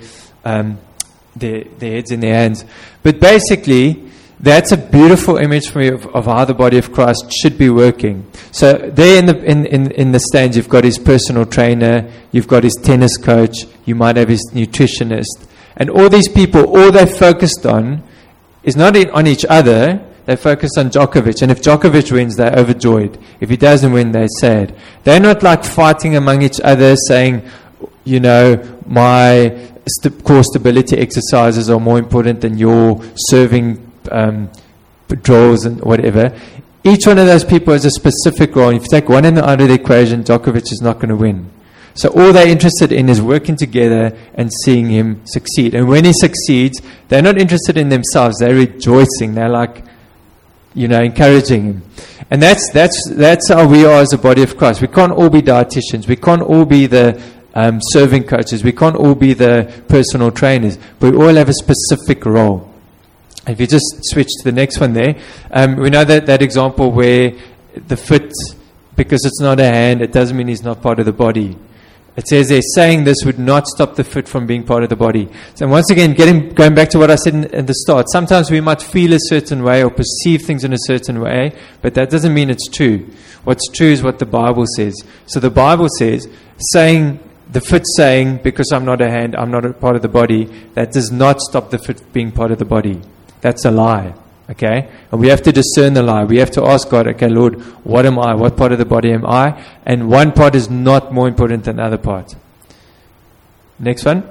[SPEAKER 1] heads in their hands. But basically, that's a beautiful image for me of how the body of Christ should be working. So there in the stands, you've got his personal trainer, you've got his tennis coach, you might have his nutritionist, and all these people, all they're focused on is not on each other. They're focused on Djokovic, and if Djokovic wins, they're overjoyed. If he doesn't win, they're sad. They're not like fighting among each other, saying, you know, my core stability exercises are more important than your serving draws and whatever. Each one of those people has a specific role. If you take one of them out of the equation, Djokovic is not going to win. So all they're interested in is working together and seeing him succeed. And when he succeeds, they're not interested in themselves. They're rejoicing. They're like, you know, encouraging him. And that's how we are as a body of Christ. We can't all be dietitians. We can't all be the serving coaches. We can't all be the personal trainers. But we all have a specific role. If you just switch to the next one there, we know that example where the foot, because it's not a hand, it doesn't mean he's not part of the body. It says there, saying this would not stop the foot from being part of the body. So once again, going back to what I said in the start, sometimes we might feel a certain way or perceive things in a certain way, but that doesn't mean it's true. What's true is what the Bible says. So the Bible says, the foot saying, because I'm not a hand, I'm not a part of the body, that does not stop the foot being part of the body. That's a lie. Okay? And we have to discern the lie. We have to ask God, okay, Lord, what am I? What part of the body am I? And one part is not more important than the other part. Next one.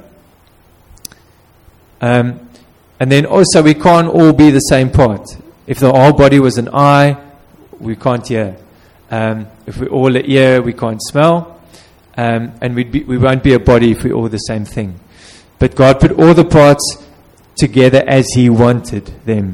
[SPEAKER 1] And then also, we can't all be the same part. If the whole body was an eye, we can't hear. If we're all an ear, we can't smell. And we won't be a body if we're all the same thing. But God put all the parts together as He wanted them.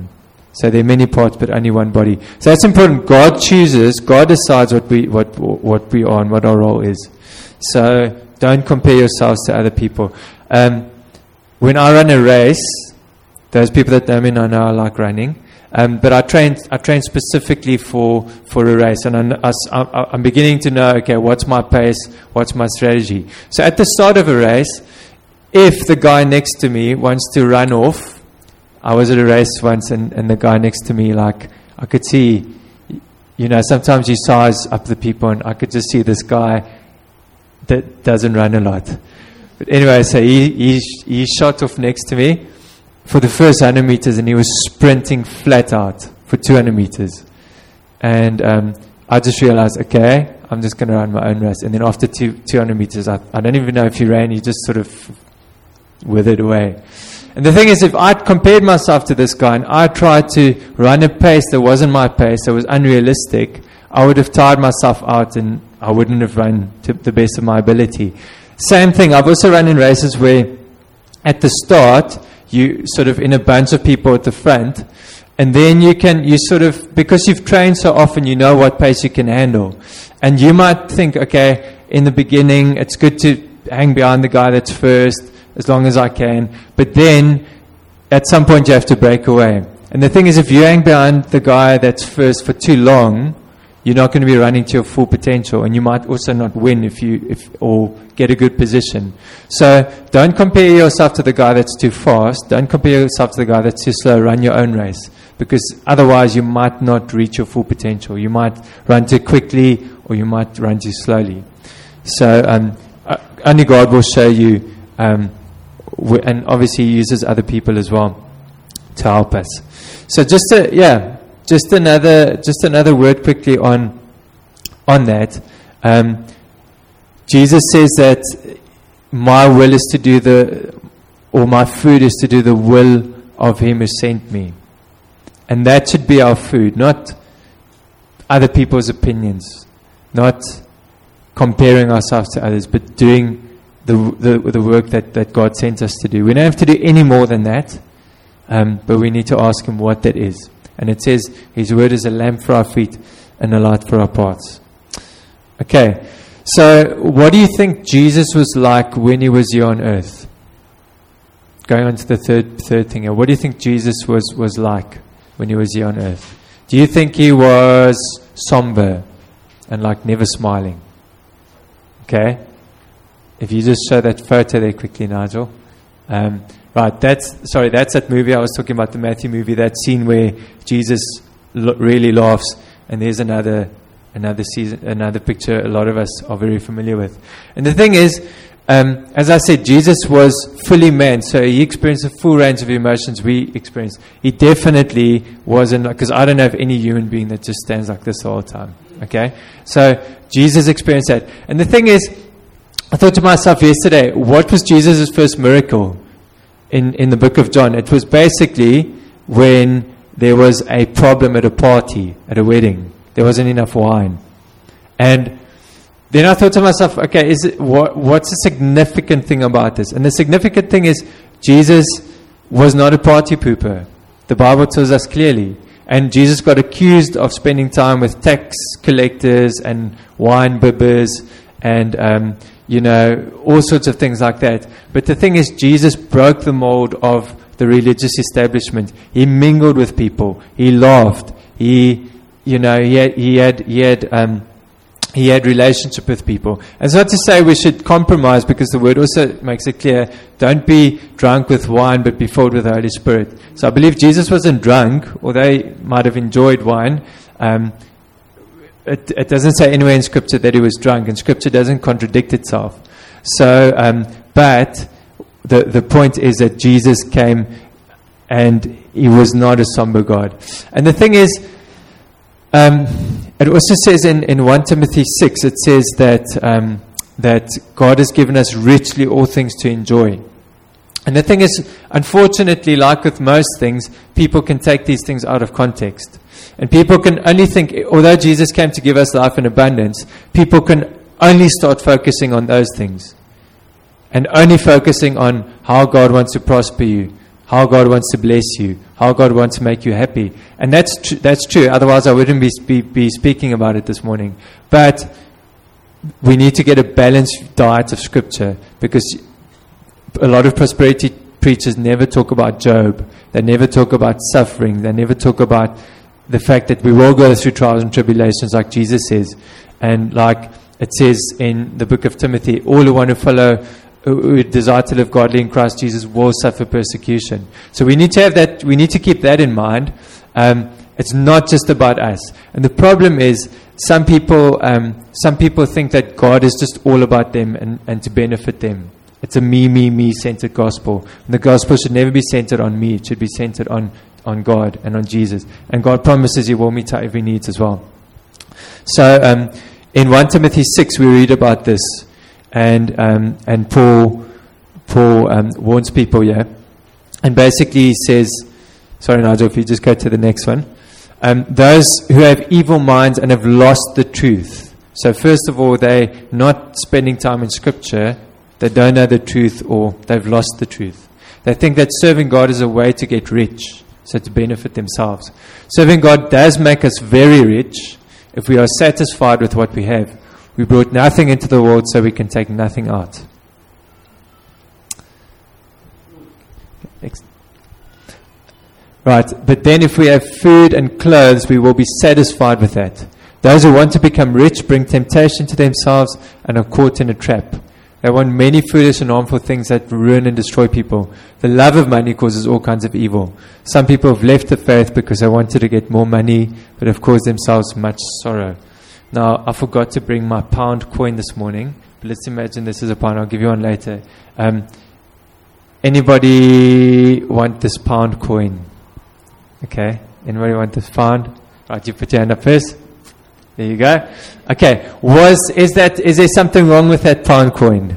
[SPEAKER 1] So there are many parts, but only one body. So that's important. God chooses, God decides what we are and what our role is. So don't compare yourselves to other people. When I run a race, those people that know me know I like running. But I train specifically for a race, and I'm beginning to know, okay, what's my pace, what's my strategy. So at the start of a race, if the guy next to me wants to run off, I was at a race once, and the guy next to me, like, I could see, sometimes you size up the people, and I could just see this guy that doesn't run a lot. But anyway, so he shot off next to me for the first 100 meters, and he was sprinting flat out for 200 meters. And I just realized, okay, I'm just going to run my own race. And then after 200 meters, I don't even know if he ran, he just sort of withered away. And the thing is, if I'd compared myself to this guy and I tried to run a pace that wasn't my pace, that was unrealistic, I would have tired myself out and I wouldn't have run to the best of my ability. Same thing, I've also run in races where at the start, you sort of in a bunch of people at the front, and then because you've trained so often, you know what pace you can handle. And you might think, okay, in the beginning, it's good to hang behind the guy that's first, as long as I can. But then, at some point, you have to break away. And the thing is, if you hang behind the guy that's first for too long, you're not going to be running to your full potential, and you might also not win or get a good position. So don't compare yourself to the guy that's too fast. Don't compare yourself to the guy that's too slow. Run your own race, because otherwise you might not reach your full potential. You might run too quickly, or you might run too slowly. So only God will show you. And obviously he uses other people as well to help us. So just another word quickly on that. Jesus says that my will is to do my food is to do the will of him who sent me. And that should be our food, not other people's opinions, not comparing ourselves to others, but doing the work that God sent us to do. We don't have to do any more than that, but we need to ask him what that is. And it says his word is a lamp for our feet and a light for our paths. Okay, so what do you think Jesus was like when he was here on earth? Going on to the third thing here. What do you think Jesus was like when he was here on earth? Do you think he was somber and like never smiling? Okay. If you just show that photo there quickly, Nigel. Right, that's that movie. I was talking about the Matthew movie, that scene where Jesus really laughs, and there's another picture a lot of us are very familiar with. And the thing is, as I said, Jesus was fully man, so he experienced a full range of emotions we experience. He definitely wasn't, because I don't know of any human being that just stands like this the whole time. Okay? So Jesus experienced that. And the thing is, I thought to myself yesterday, what was Jesus' first miracle in the book of John? It was basically when there was a problem at a party, at a wedding. There wasn't enough wine. And then I thought to myself, okay, what's the significant thing about this? And the significant thing is Jesus was not a party pooper. The Bible tells us clearly. And Jesus got accused of spending time with tax collectors and wine bibbers and all sorts of things like that. But the thing is, Jesus broke the mold of the religious establishment. He mingled with people. He laughed. He had relationship with people. And it's not to say we should compromise, because the word also makes it clear, don't be drunk with wine, but be filled with the Holy Spirit. So I believe Jesus wasn't drunk, although he might have enjoyed wine. It doesn't say anywhere in Scripture that he was drunk, and Scripture doesn't contradict itself. So, but the point is that Jesus came, and he was not a somber God. And the thing is, it also says in 1 Timothy 6, it says that God has given us richly all things to enjoy. And the thing is, unfortunately, like with most things, people can take these things out of context. And people can only think, although Jesus came to give us life in abundance, people can only start focusing on those things. And only focusing on how God wants to prosper you, how God wants to bless you, how God wants to make you happy. And that's true. Otherwise, I wouldn't be speaking about it this morning. But we need to get a balanced diet of Scripture, because a lot of prosperity preachers never talk about Job. They never talk about suffering. They never talk about the fact that we will go through trials and tribulations, like Jesus says. And like it says in the book of Timothy, all who want to follow, who desire to live godly in Christ Jesus, will suffer persecution. So we need to have that. We need to keep that in mind. It's not just about us. And the problem is, some people think that God is just all about them and to benefit them. It's a me centered gospel. And the gospel should never be centered on me. It should be centered on God and on Jesus. And God promises He will meet our every needs as well. So in 1 Timothy 6 we read about this, and Paul warns people here, and basically he says, sorry Nigel, if you just go to the next one, those who have evil minds and have lost the truth. So first of all, they're not spending time in Scripture. They don't know the truth, or they've lost the truth. They think that serving God is a way to get rich, so to benefit themselves. Serving God does make us very rich if we are satisfied with what we have. We brought nothing into the world, so we can take nothing out. Next. Right, but then if we have food and clothes, we will be satisfied with that. Those who want to become rich bring temptation to themselves and are caught in a trap. They want many foolish and harmful things that ruin and destroy people. The love of money causes all kinds of evil. Some people have left the faith because they wanted to get more money, but have caused themselves much sorrow. Now, I forgot to bring my pound coin this morning, but let's imagine this is a pound. I'll give you one later. Anybody want this pound coin? Okay. Anybody want this pound? Right, you put your hand up first. There you go. Okay. Is there something wrong with that pound coin?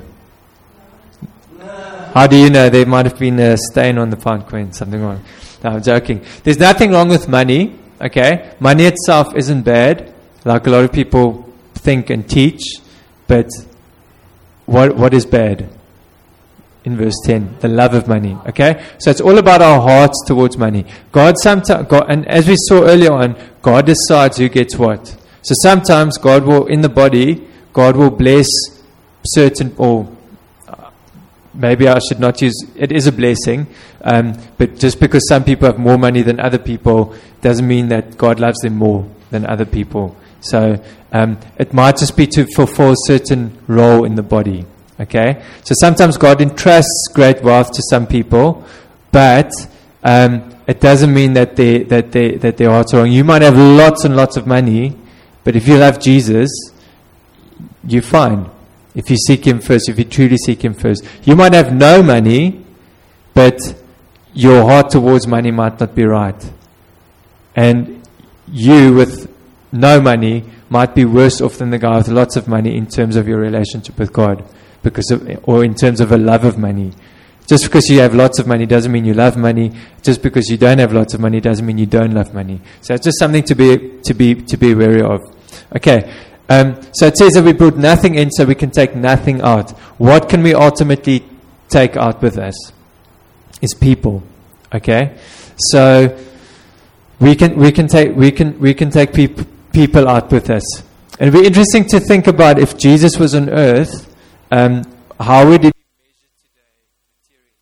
[SPEAKER 1] How do you know? There might have been a stain on the pound coin. Something wrong. No, I'm joking. There's nothing wrong with money. Okay. Money itself isn't bad, like a lot of people think and teach. But what is bad? In verse 10, the love of money. Okay? So it's all about our hearts towards money. God, and as we saw earlier on, God decides who gets what. So sometimes God will, in the body, God will bless certain, or maybe I should not use, it is a blessing, but just because some people have more money than other people, doesn't mean that God loves them more than other people. So it might just be to fulfill a certain role in the body. Okay? So sometimes God entrusts great wealth to some people, but it doesn't mean that their hearts are wrong. You might have lots and lots of money, but if you love Jesus, you're fine. If you seek Him first, if you truly seek Him first. You might have no money, but your heart towards money might not be right. And you with no money might be worse off than the guy with lots of money in terms of your relationship with God, or in terms of a love of money. Just because you have lots of money doesn't mean you love money. Just because you don't have lots of money doesn't mean you don't love money. So it's just something to be wary of. Okay. So it says that we brought nothing in, so we can take nothing out. What can we ultimately take out with us? Is people. Okay. So we can take people out with us. And it'd be interesting to think about, if Jesus was on earth, how would it be measured today materially?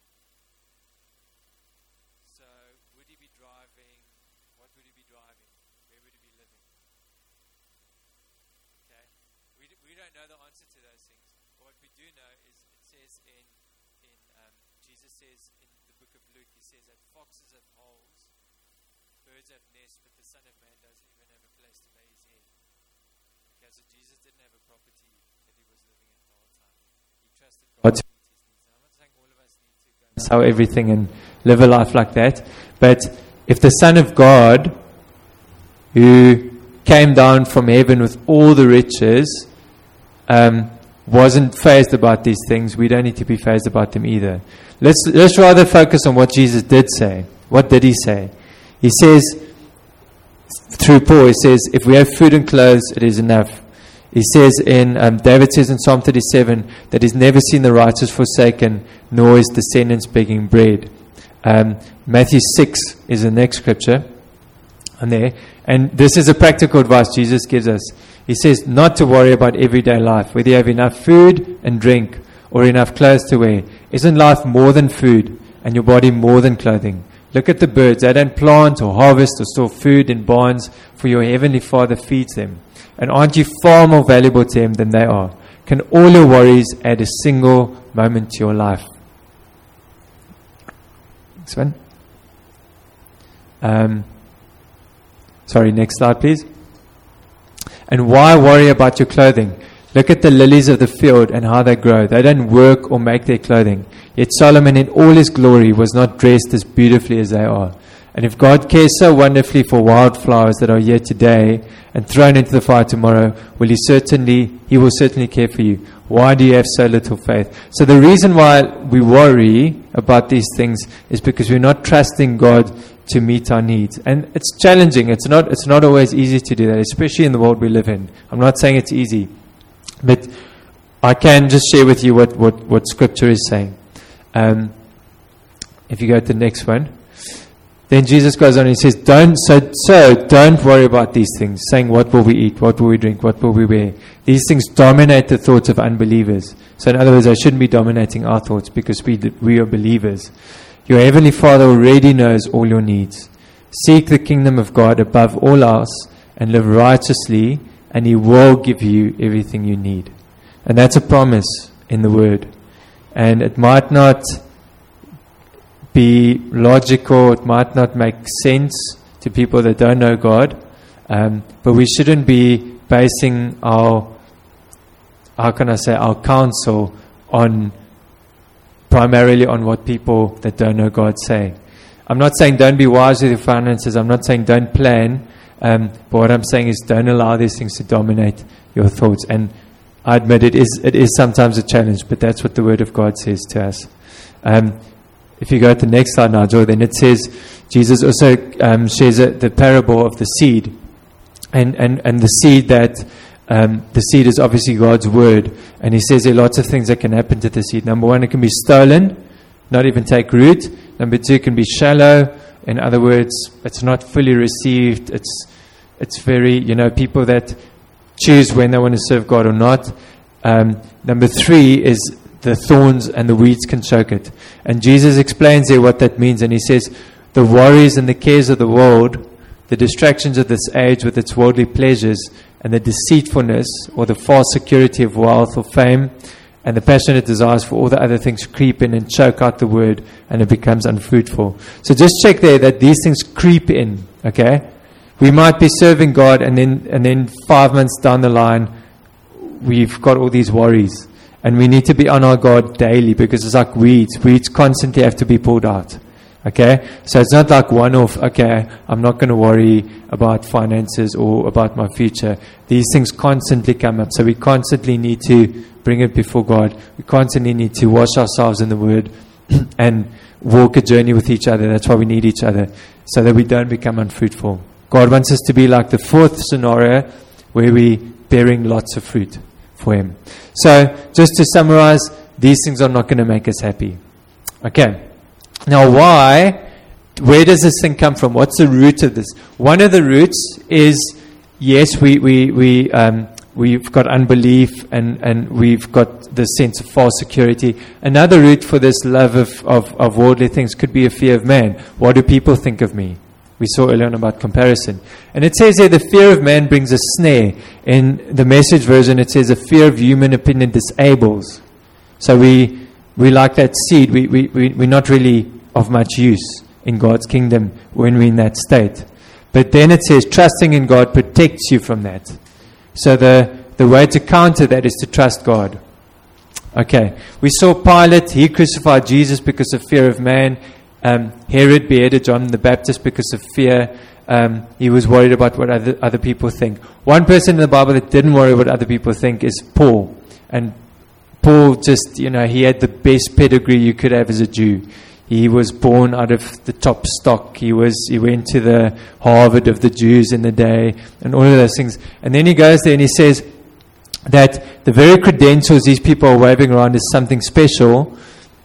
[SPEAKER 1] So would he be driving? What would he be driving? Where would he be living? Okay, we don't know the answer to those things. But what we do know is, it says in Jesus says in the book of Luke, he says that foxes have holes, birds have nests, but the Son of Man doesn't even have a place to lay his head. Okay, so Jesus didn't have a property that he was living in the whole time. He trusted God to meet his needs. I'm not saying all of us need to go and sell everything and live a life like that, but if the Son of God, who came down from heaven with all the riches, wasn't fazed about these things, we don't need to be fazed about them either. Let's rather focus on what Jesus did say. What did he say? He says, through Paul, he says, if we have food and clothes, it is enough. He says David says in Psalm 37 that he's never seen the righteous forsaken, nor his descendants begging bread. Matthew 6 is the next scripture on there. And this is a practical advice Jesus gives us. He says not to worry about everyday life, whether you have enough food and drink or enough clothes to wear. Isn't life more than food and your body more than clothing? Look at the birds. They don't plant or harvest or store food in barns, for your heavenly Father feeds them. And aren't you far more valuable to Him than they are? Can all your worries add a single moment to your life? Next one. Sorry, next slide, please. And why worry about your clothing? Look at the lilies of the field and how they grow. They don't work or make their clothing. Yet Solomon in all his glory was not dressed as beautifully as they are. And if God cares so wonderfully for wildflowers that are here today and thrown into the fire tomorrow, He will certainly care for you. Why do you have so little faith? So the reason why we worry about these things is because we're not trusting God to meet our needs. And it's challenging. It's not always easy to do that, especially in the world we live in. I'm not saying it's easy, but I can just share with you what Scripture is saying. If you go to the next one, then Jesus goes on and He says, don't worry about these things, saying, what will we eat, what will we drink, what will we wear? These things dominate the thoughts of unbelievers. So in other words, they shouldn't be dominating our thoughts because we are believers. Your Heavenly Father already knows all your needs. Seek the kingdom of God above all else and live righteously, and He will give you everything you need. And that's a promise in the Word. And it might not be logical, it might not make sense to people that don't know God, but we shouldn't be basing our counsel primarily on what people that don't know God say. I'm not saying don't be wise with your finances, I'm not saying don't plan, but what I'm saying is don't allow these things to dominate your thoughts. And I admit it is sometimes a challenge, but that's what the Word of God says to us. If you go to the next slide, Nigel, then it says Jesus also shares the parable of the seed, and the seed the seed is obviously God's Word, and He says there are lots of things that can happen to the seed. Number one, it can be stolen, not even take root. Number two, it can be shallow. In other words, it's not fully received. It's very, people that choose when they want to serve God or not. Number three is the thorns and the weeds can choke it. And Jesus explains there what that means. And He says, the worries and the cares of the world, the distractions of this age with its worldly pleasures, and the deceitfulness or the false security of wealth or fame, and the passionate desires for all the other things creep in and choke out the word, and it becomes unfruitful. So just check there that these things creep in, okay? We might be serving God, and then 5 months down the line, we've got all these worries. And we need to be on our guard daily, because it's like weeds. Weeds constantly have to be pulled out. Okay? So it's not like one-off, okay, I'm not going to worry about finances or about my future. These things constantly come up. So we constantly need to bring it before God. We constantly need to wash ourselves in the Word and walk a journey with each other. That's why we need each other, so that we don't become unfruitful. God wants us to be like the fourth scenario, where we're bearing lots of fruit for Him. So, just to summarize, these things are not going to make us happy. Okay. Now, where does this thing come from? What's the root of this? One of the roots is, yes, we've got unbelief and we've got this sense of false security. Another root for this love of worldly things could be a fear of man. What do people think of me? We saw earlier on about comparison. And it says here, the fear of man brings a snare. In the Message version, it says, the fear of human opinion disables. So we like that seed. We're not really of much use in God's kingdom when we're in that state. But then it says, trusting in God protects you from that. So the way to counter that is to trust God. Okay. We saw Pilate. He crucified Jesus because of fear of man. Herod beheaded John the Baptist because of fear. He was worried about what other people think. One person in the Bible that didn't worry what other people think is Paul. And Paul just, he had the best pedigree you could have as a Jew. He was born out of the top stock. He went to the Harvard of the Jews in the day, and all of those things. And then he goes there and he says that the very credentials these people are waving around is something special.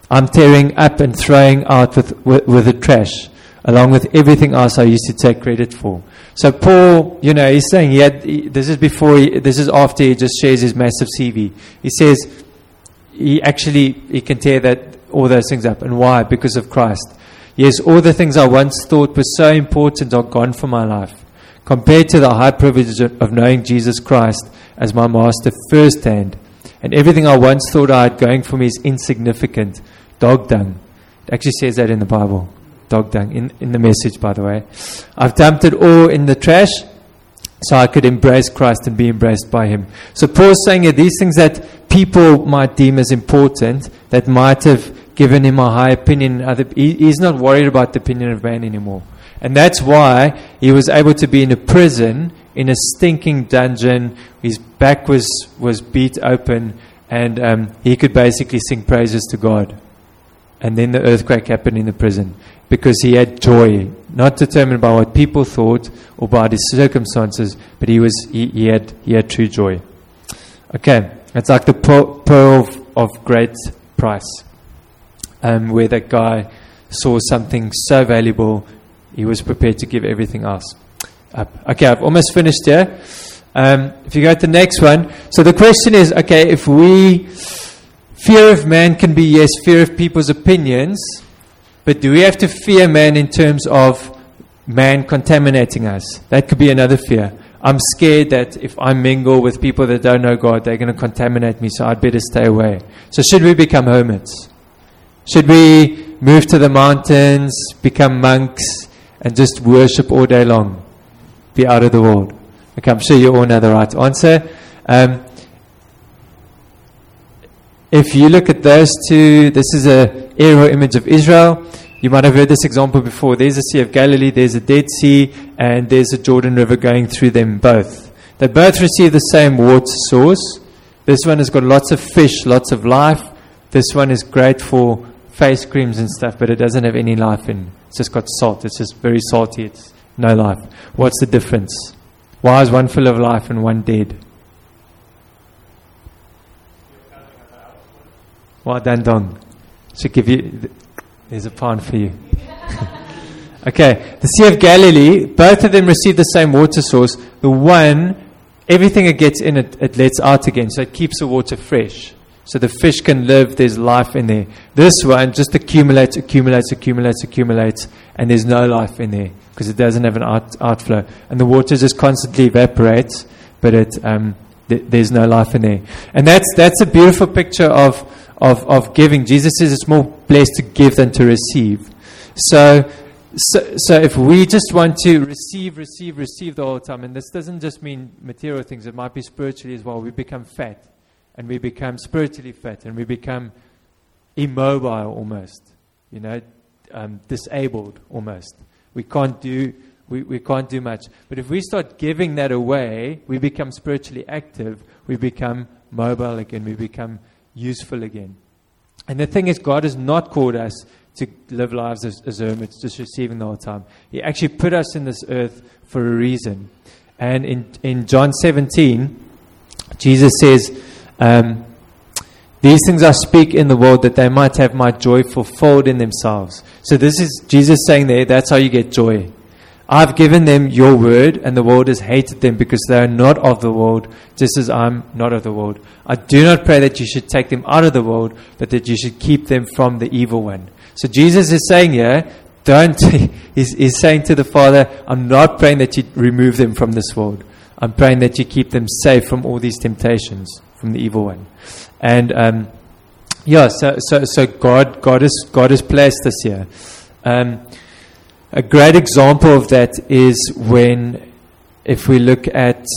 [SPEAKER 1] I'm tearing up and throwing out with the trash, along with everything else I used to take credit for. So Paul, he's saying this is after he just shares his massive CV. He says he can tear all those things up. And why? Because of Christ. Yes, all the things I once thought were so important are gone from my life, compared to the high privilege of knowing Jesus Christ as my master firsthand. And everything I once thought I had going for me is insignificant. Dog dung. It actually says that in the Bible. Dog dung. In the Message, by the way. I've dumped it all in the trash so I could embrace Christ and be embraced by Him. So Paul's saying here, these things that people might deem as important, that might have given him a high opinion. He's not worried about the opinion of man anymore. And that's why he was able to be in a prison, in a stinking dungeon. His back was beat open, and he could basically sing praises to God. And then the earthquake happened in the prison, because he had joy, not determined by what people thought or by his circumstances, but he had true joy. Okay, it's like the pearl of great price, where that guy saw something so valuable, he was prepared to give everything else up. Okay, I've almost finished here. If you go to the next one. So the question is, okay, if fear of man can be, yes, fear of people's opinions, but do we have to fear man in terms of man contaminating us? That could be another fear. I'm scared that if I mingle with people that don't know God, they're going to contaminate me, so I'd better stay away. So should we become hermits? Should we move to the mountains, become monks, and just worship all day long? Be out of the world? Okay, I'm sure you all know the right answer. If you look at those two, this is an aerial image of Israel. You might have heard this example before. There's the Sea of Galilee, there's the Dead Sea, and there's the Jordan River going through them both. They both receive the same water source. This one has got lots of fish, lots of life. This one is great for face creams and stuff, but it doesn't have any life in. It's just got salt. It's just very salty. It's no life. What's the difference? Why is one full of life and one dead? Well done, Dong. Should give you. There's a pound for you. Okay, the Sea of Galilee. Both of them receive the same water source. The one, everything it gets in, it lets out again, so it keeps the water fresh. So the fish can live, there's life in there. This one just accumulates, and there's no life in there because it doesn't have an outflow. And the water just constantly evaporates, but there's no life in there. And that's a beautiful picture of giving. Jesus says it's more blessed to give than to receive. So if we just want to receive the whole time, and this doesn't just mean material things, it might be spiritually as well, we become fat. And we become spiritually fat, and we become immobile almost, disabled almost. We can't do much. But if we start giving that away, we become spiritually active. We become mobile again. We become useful again. And the thing is, God has not called us to live lives as hermits, just receiving the whole time. He actually put us in this earth for a reason. And in John 17, Jesus says, these things I speak in the world that they might have my joy fulfilled in themselves. So this is Jesus saying there, that's how you get joy. I've given them your word, and the world has hated them because they are not of the world, just as I'm not of the world. I do not pray that you should take them out of the world, but that you should keep them from the evil one. So Jesus is saying here, he's saying to the Father, I'm not praying that you remove them from this world. I'm praying that you keep them safe from all these temptations, from the evil one. And so God has placed us here. A great example of that is if we look at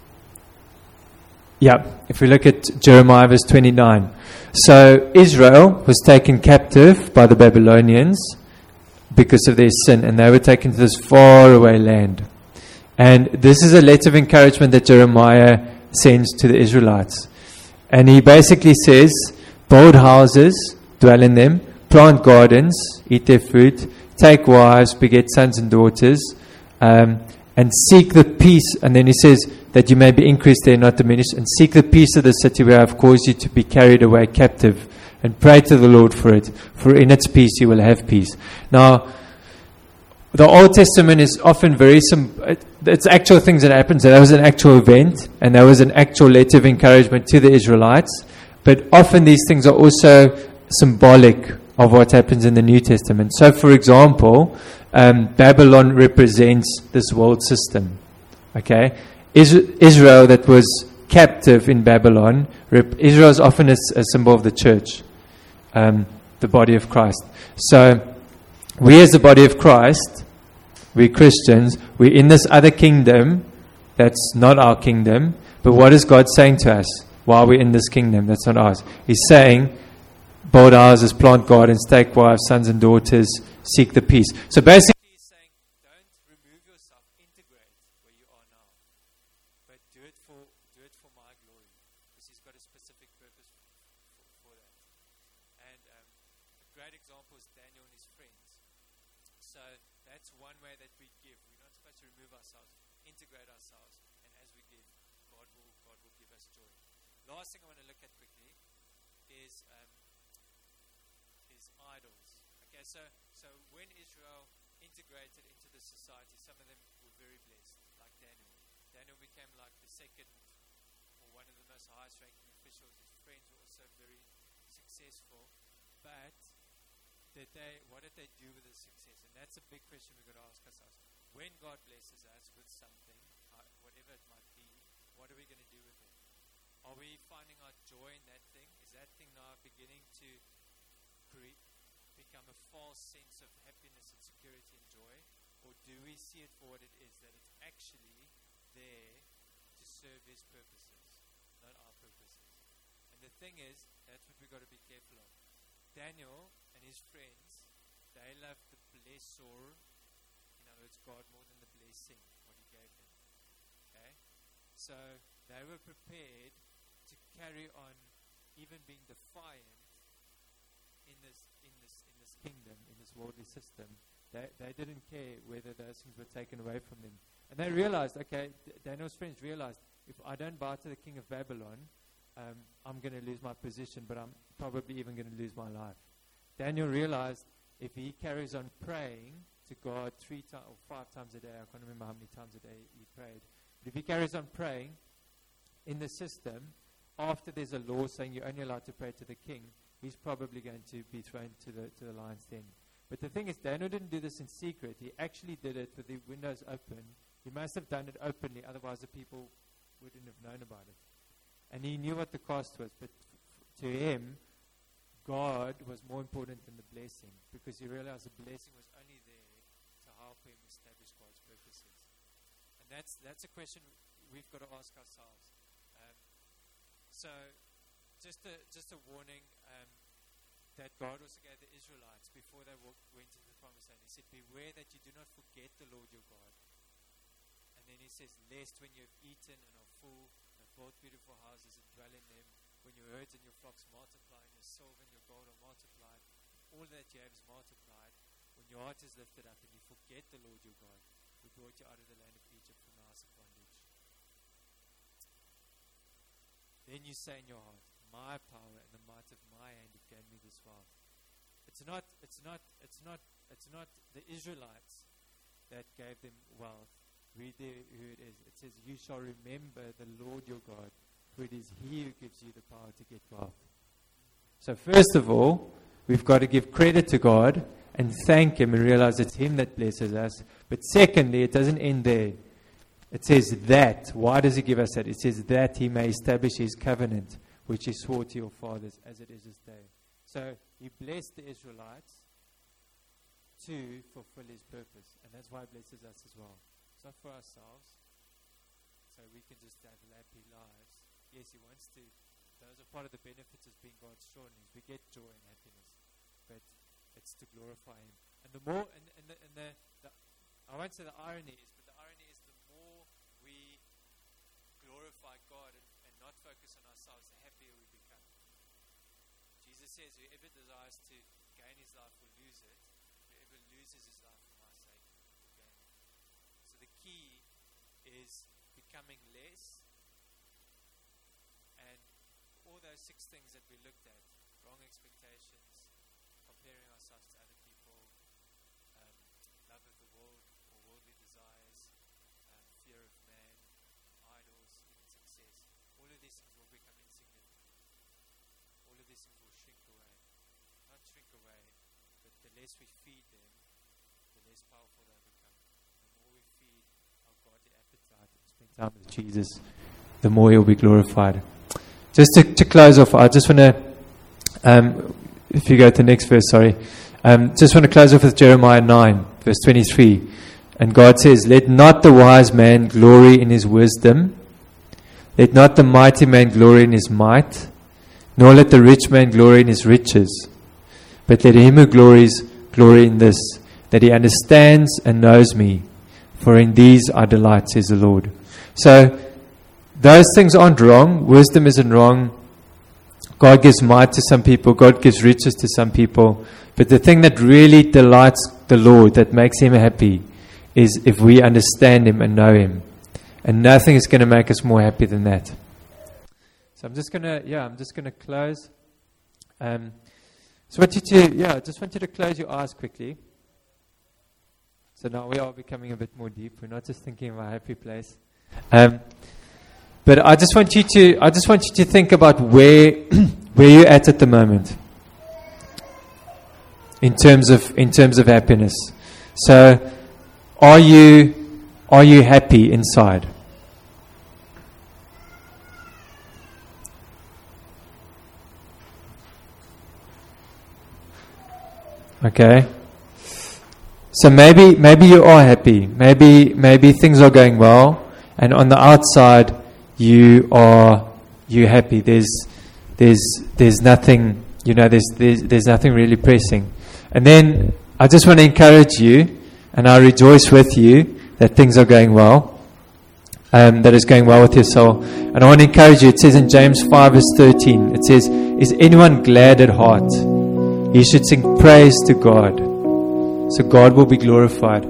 [SPEAKER 1] Jeremiah verse 29. So Israel was taken captive by the Babylonians because of their sin, and they were taken to this faraway land. And this is a letter of encouragement that Jeremiah sends to the Israelites. And he basically says, build houses, dwell in them, plant gardens, eat their fruit, take wives, beget sons and daughters, and seek the peace. And then he says, that you may be increased there, not diminished, and seek the peace of the city where I have caused you to be carried away captive, and pray to the Lord for it, for in its peace you will have peace. Now, the Old Testament is often very it's actual things that happen. So that was an actual event, and that was an actual letter of encouragement to the Israelites. But often these things are also symbolic of what happens in the New Testament. So, for example, Babylon represents this world system. Okay, Israel that was captive in Babylon. Israel is often a symbol of the church, the body of Christ. So, we as the body of Christ, we're Christians, we're in this other kingdom that's not our kingdom. But what is God saying to us while we're in this kingdom that's not ours? He's saying, build houses, plant gardens, take wives, sons and daughters, seek the peace. So basically he's saying, don't remove yourself, integrate where you are now. But do it for my glory. Because he's got a specific purpose for that. And a great example is Daniel and his friends. So that's one way that we give. We're not supposed to remove ourselves, integrate ourselves, and as we give, God will give us joy. Last thing I want to look at quickly is idols. Okay, so when Israel integrated into the society, some of them were very blessed, like Daniel. Daniel became like the second or one of the most highest ranking officials. His friends were also very successful, but what did they do with the success? And that's a big question we've got to ask ourselves. When God blesses us with something, whatever it might be, what are we going to do with it? Are we finding our joy in that thing? Is that thing now beginning to become a false sense of happiness and security and joy? Or do we see it for what it is, that it's actually there to serve His purposes, not our purposes? And the thing is, that's what we've got to be careful of. Daniel and his friends, they loved the blessor, in other words, God, more than the blessing, what He gave them. Okay? So they were prepared to carry on even being defiant in this kingdom, in this worldly system. They didn't care whether those things were taken away from them. And they realized, okay, Daniel's friends realized, if I don't bow to the king of Babylon, I'm going to lose my position, but I'm probably even going to lose my life. Daniel realized if he carries on praying to God 3 times or 5 times a day, I can't remember how many times a day he prayed, but if he carries on praying in the system, after there's a law saying you're only allowed to pray to the king, he's probably going to be thrown to the lion's den. But the thing is, Daniel didn't do this in secret. He actually did it with the windows open. He must have done it openly, otherwise the people wouldn't have known about it. And he knew what the cost was, but to him, God was more important than the blessing, because he realized the blessing was only there to help him establish God's purposes. And that's a question we've got to ask ourselves. So, just a warning that God also gave the Israelites before they went into the promised land. He said, beware that you do not forget the Lord your God. And then he says, lest when you have eaten and are full, have built beautiful houses and dwell in them, when your herds and your flocks multiply, and your silver and your gold are multiplied, all that you have is multiplied, when your heart is lifted up and you forget the Lord your God, who brought you out of the land of Egypt from the house of bondage. Then you say in your heart, my power and the might of my hand have gained me this wealth. It's not the Israelites that gave them wealth. Read there who it is. It says, you shall remember the Lord your God, for it is He who gives you the power to get wealth. So first of all, we've got to give credit to God and thank Him and realize it's Him that blesses us. But secondly, it doesn't end there. It says that. Why does He give us that? It says that He may establish His covenant, which He swore to your fathers, as it is this day. So He blessed the Israelites to fulfill His purpose. And that's why He blesses us as well. It's not for ourselves, so we can just have happy lives. Yes, He wants to. Those are part of the benefits of being God's children. Is we get joy and happiness, but it's to glorify Him. And the more, I won't say the irony is, but the irony is the more we glorify God and not focus on ourselves, the happier we become. Jesus says, whoever desires to gain his life will lose it. Whoever loses his life for my sake will gain it. So the key is becoming less, and all those 6 things that we looked at, wrong expectations, comparing ourselves to other people, love of the world or worldly desires, fear of man, idols, even success, all of these things will become insignificant. All of these things will shrink away. Not shrink away, but the less we feed them, the less powerful they become. The more we feed our godly appetite and spend time with Jesus, the more He'll be glorified. Just to close off, I just want to, if you go to the next verse, just want to close off with Jeremiah 9, verse 23. And God says, "Let not the wise man glory in his wisdom, let not the mighty man glory in his might, nor let the rich man glory in his riches. But let him who glories glory in this, that he understands and knows me. For in these I delight, says the Lord." So, those things aren't wrong. Wisdom isn't wrong. God gives might to some people. God gives riches to some people. But the thing that really delights the Lord, that makes Him happy, is if we understand Him and know Him. And nothing is going to make us more happy than that. So I'm just going to close. So I just want you to close your eyes quickly. So now we are becoming a bit more deep. We're not just thinking of a happy place. But I just want you to think about where you're at the moment in terms of happiness. So are you happy inside? Okay. So maybe you are happy. Maybe things are going well, and on the outside you're happy. There's nothing, there's nothing really pressing. And then I just want to encourage you, and I rejoice with you that things are going well, that is going well with your soul. And I want to encourage you. It says in James 5 verse 13, it says, "Is anyone glad at heart? He should sing praise to God, so God will be glorified."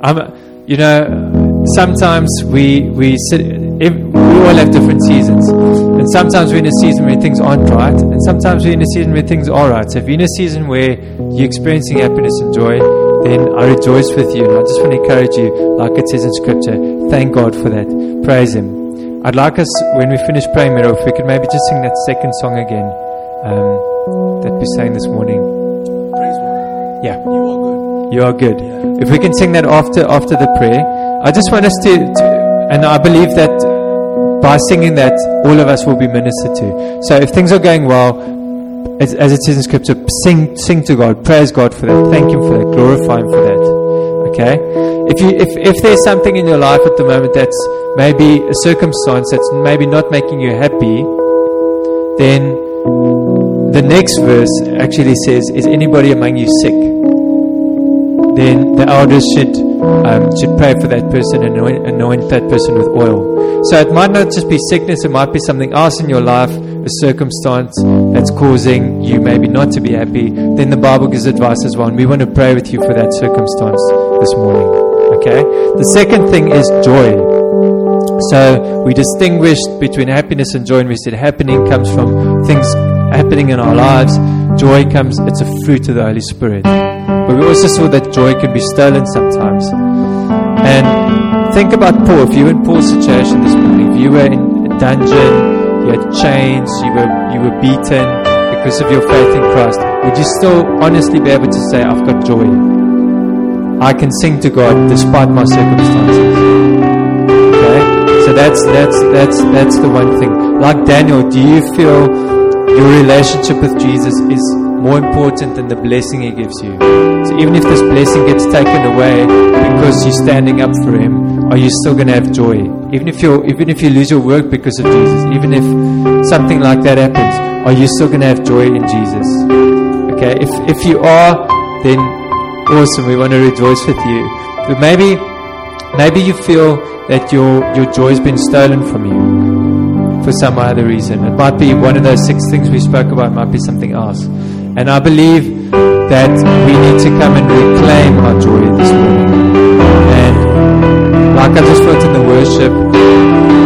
[SPEAKER 1] Sometimes we all have different seasons, and sometimes we're in a season where things aren't right, and sometimes we're in a season where things are right. So if you're in a season where you're experiencing happiness and joy, then I rejoice with you, and I just want to encourage you, like it says in Scripture, thank God for that. Praise Him. I'd like us, when we finish praying, Miro, if we could maybe just sing that second song again that we sang this morning.
[SPEAKER 2] Praise God.
[SPEAKER 1] Yeah.
[SPEAKER 2] You are good.
[SPEAKER 1] You are good.
[SPEAKER 2] Yeah.
[SPEAKER 1] If we can sing that after the prayer, I just want us to, and I believe that by singing that, all of us will be ministered to. So if things are going well, as it says in Scripture, sing to God, praise God for that, thank Him for that, glorify Him for that. Okay? If there's something in your life at the moment that's maybe a circumstance that's maybe not making you happy, then the next verse actually says, "Is anybody among you sick? Then the elders should pray for that person and anoint that person with oil." So it might not just be sickness, it might be something else in your life, a circumstance that's causing you maybe not to be happy. Then the Bible gives advice as well, and we want to pray with you for that circumstance this morning. Okay? The second thing is joy. So we distinguished between happiness and joy, and we said happening comes from things happening in our lives. Joy comes, it's a fruit of the Holy Spirit. But we also saw that joy can be stolen sometimes. And think about Paul. If you were in Paul's situation this morning, if you were in a dungeon, you had chains, you were beaten because of your faith in Christ, would you still honestly be able to say, "I've got joy. I can sing to God despite my circumstances"? Okay? So that's the one thing. Like Daniel, do you feel your relationship with Jesus is more important than the blessing He gives you? So even if this blessing gets taken away because you're standing up for Him, are you still going to have joy? Even if you lose your work because of Jesus, even if something like that happens, are you still going to have joy in Jesus? Okay, if you are, then awesome. We want to rejoice with you. But maybe you feel that your joy has been stolen from you for some other reason. It might be one of those 6 things we spoke about, it might be something else. And I believe that we need to come and reclaim our joy this morning. And like I just felt in the worship,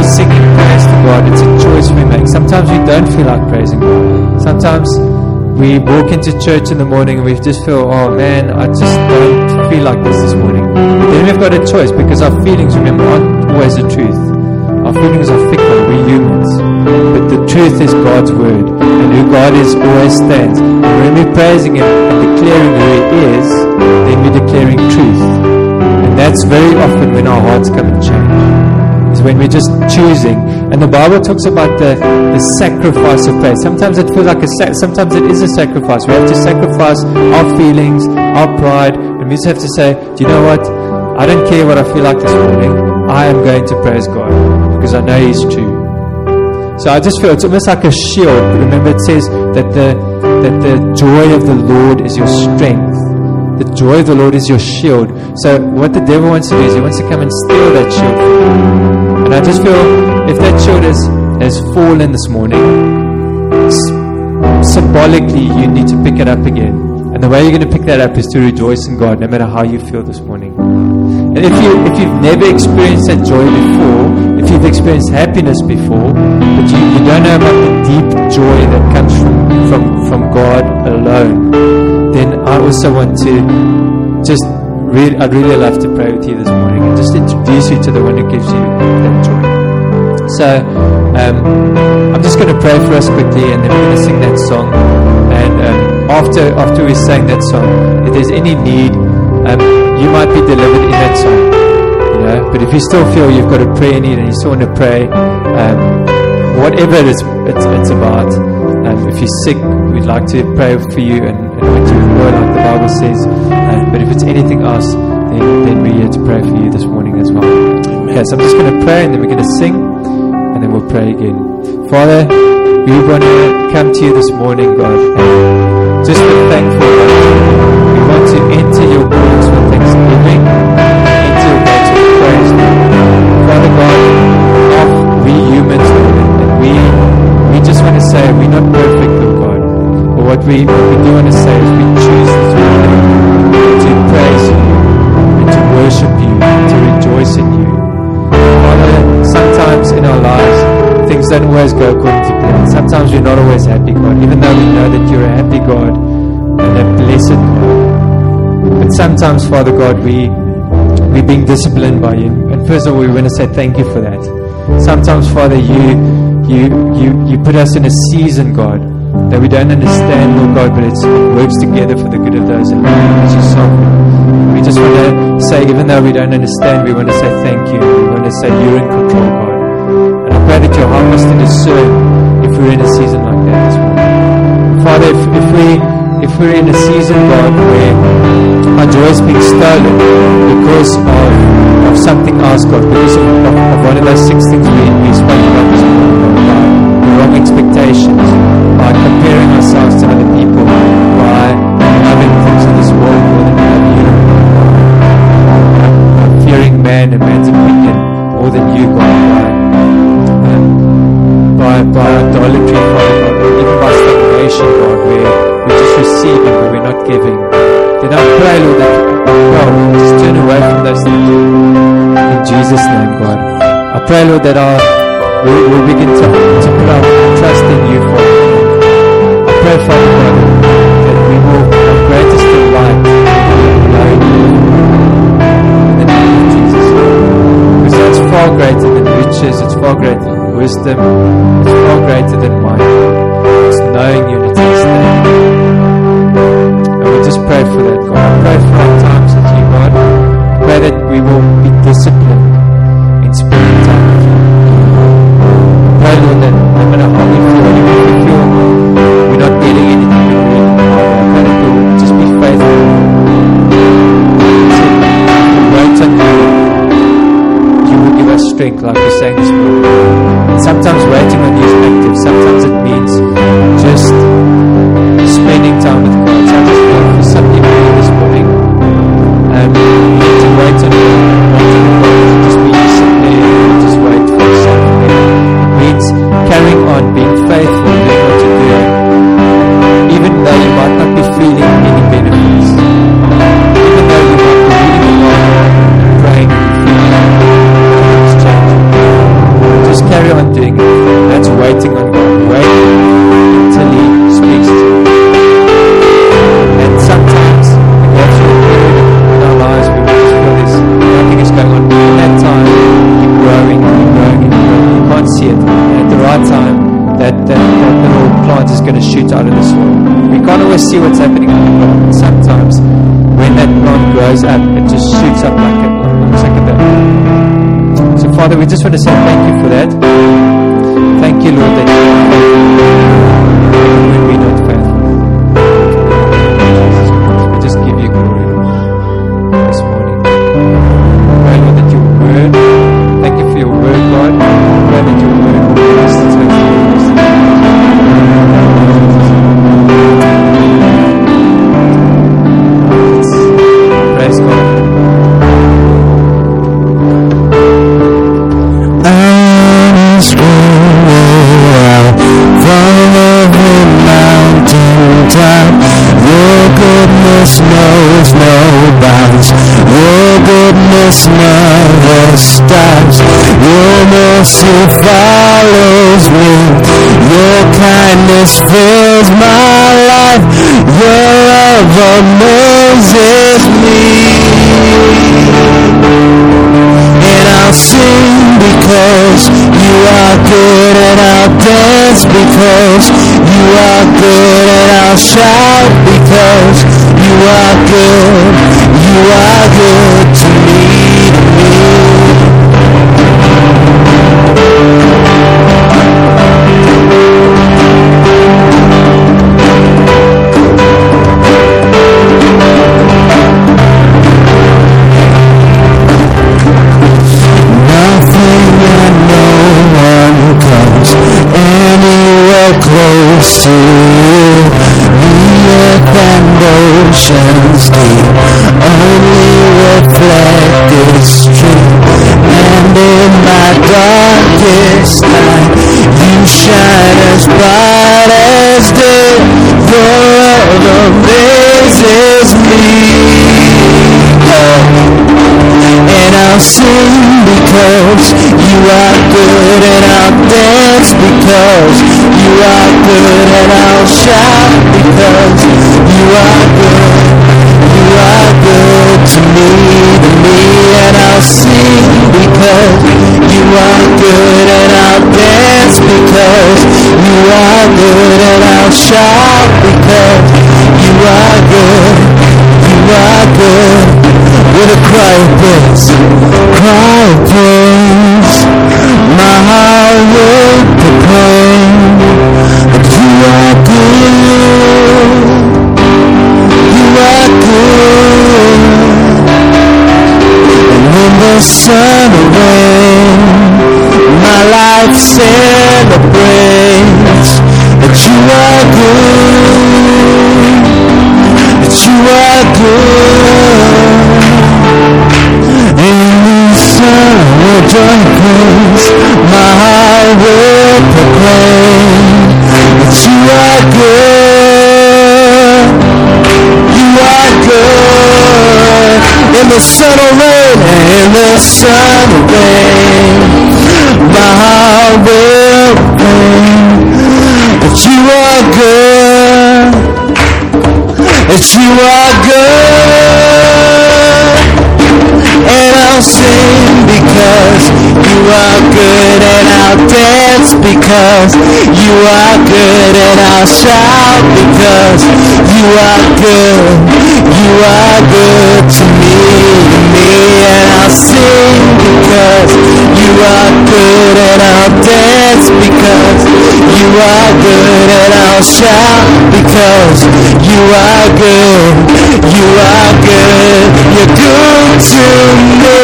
[SPEAKER 1] singing praise to God, it's a choice we make. Sometimes we don't feel like praising God. Sometimes we walk into church in the morning and we just feel, oh man, I just don't feel like this morning. But then we've got a choice, because our feelings, remember, aren't always the truth. Our feelings are fickle, we're humans. But the truth is God's word, and who God is always stands. And when we're praising Him and declaring who He is, then we're declaring truth. And that's very often when our hearts come and change. Is when we're just choosing. And the Bible talks about the sacrifice of praise. Sometimes it feels like sometimes it is a sacrifice. We have to sacrifice our feelings, our pride, and we just have to say, do you know what? I don't care what I feel like this morning. I am going to praise God because I know He's true. So I just feel it's almost like a shield. Remember, it says that the joy of the Lord is your strength. The joy of the Lord is your shield. So what the devil wants to do is he wants to come and steal that shield from you. And I just feel if that shield has fallen this morning, symbolically you need to pick it up again. And the way you're going to pick that up is to rejoice in God, no matter how you feel this morning. And if you've never experienced that joy before, if you've experienced happiness before, but you don't know about the deep joy that comes from God alone, then I also want to I'd really love to pray with you this morning and just introduce you to the one who gives you that joy. So I'm just going to pray for us quickly, and then we're going to sing that song. And after we sang that song, if there's any need, you might be delivered in that song. You know, but if you still feel you've got a prayer need and you still want to pray, whatever it's about. If you're sick, we'd like to pray for you and anoint you with oil, like the Bible says. But if it's anything else, then we're here to pray for you this morning as well. Amen. Okay, so I'm just going to pray, and then we're going to sing, and then we'll pray again. Father, we want to come to you this morning, God, and just with thankful heart. We want to enter your courts with thanksgiving, enter your gates with praise. Father God, we humans, Lord, and we just want to say we're not perfect, Lord God. But what we do want to say is we choose this morning to praise you and to worship you, to rejoice in you. Father, sometimes in our lives things don't always go according to plan. Sometimes we're not always happy, God, even though we know that you're a happy God and a blessed God. But sometimes, Father God, we're being disciplined by you. And first of all, we want to say thank you for that. Sometimes, Father, you put us in a season, God, that we don't understand, Lord God, but it works together for the good of those that love you, which is sovereign. We just want to say, even though we don't understand, we want to say thank you. We want to say you're in control, God. And I pray that you'll help us to discern if we're in a season like that this morning. Father, if we're in a season, God, where our joy is being stolen because of something else, God, because of one of those 6 things we spoke about this morning, God, the wrong expectations, by comparing ourselves to other people, by loving things in this world more than we love you, by fearing man and man's opinion more than you, God, by idolatry, Father God, or even by stagnation, God, where we're just receiving but we're not giving. Then I pray, Lord, that just turn away from those things in Jesus' name, God. I pray, Lord, that we'll begin to put our trust in you, Father. I pray, Father God, that we will have greatest delight in knowing you in the name of Jesus. Because that's far greater than riches, it's far greater than wisdom, it's far greater than might. It's knowing you and it's understanding. And we just pray for that, God. I pray for our times with you, God. I pray that we will be disciplined in spending time with you. I pray, Lord, that no matter how we feel, even if we feel we're not getting anything we need, I pray that we'll just be faithful. Wait on you. You will give us strength, like we sang this morning. And sometimes waiting on you is active. Sometimes it means just spending time with God. So I just pray for some people this morning out of the soil. We can't always see what's happening underground. Sometimes when that plant grows up, it just shoots up like it looks like a bit. So Father, we just want to say thank you for that. Thank you, Lord, that you are faithful when we're not faithful. We just give you glory this morning. Pray, Lord, that your word, thank you for your word, God. Pray that your word will be us to take praise God.
[SPEAKER 3] Knows no bounds. Your goodness never stops. Your mercy follows me. Your kindness fills my life. Your love amazes me. And I'll sing because you are good, and I'll dance because you are good, and I'll shout because you are good to me, Nothing and no one comes anywhere close to you. The earth and oceans deep only reflect its truth. And in my darkest night, you shine as bright as day. Your love amazes me. And I'll sing because you are good, and I'll dance because you are good, and I'll shout because you are good to me, and I'll sing because you are good, and I'll dance because you are good, and I'll shout because you are good, with a cry of praise, my heart will proclaim that you are good, and when the sun will rain, my life celebrates that you are good, in the sun will darkness, my heart will proclaim that you are good, in the sun will rain, my heart will proclaim that you are good, and I'll sing because you are good, and I'll dance because you are good, and I'll shout because you are good to me, and I'll sing because you are good, and I'll dance because you are good, and I'll shout because you are good, you're good to me.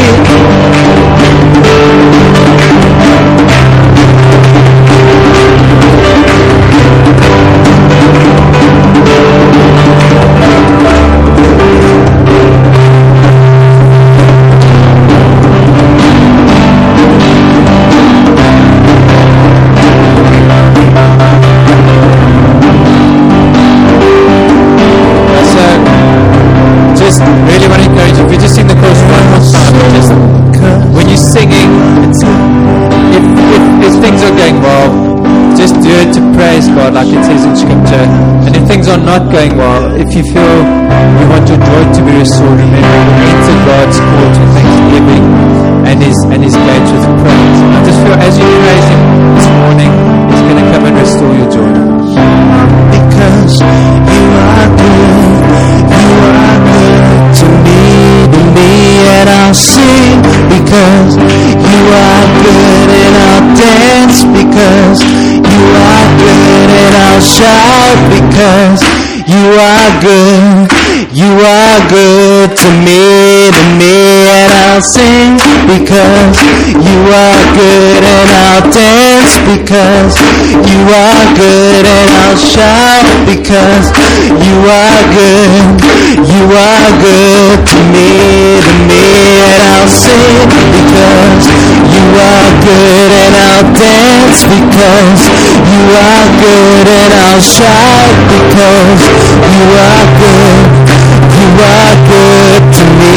[SPEAKER 1] Really want to encourage you, if you just sing the chorus one more time, just when you're singing, if things are going well, just do it to praise God like it says in Scripture. And if things are not going well, if you feel you want your joy to be restored, remember, enter God's court with thanksgiving and His gates with praise. I just feel as you praise Him this morning, He's going to come and restore your joy.
[SPEAKER 3] I'll sing because you are good, and I'll dance because you are good, and I'll shout because you are good. You are good to me, and I'll sing because you are good, and I'll dance because you are good, and I'll shout because you are good. You are good to me, and I'll sing because you are good, and I'll dance because you are good, and I'll shout because you are good. You are good to me,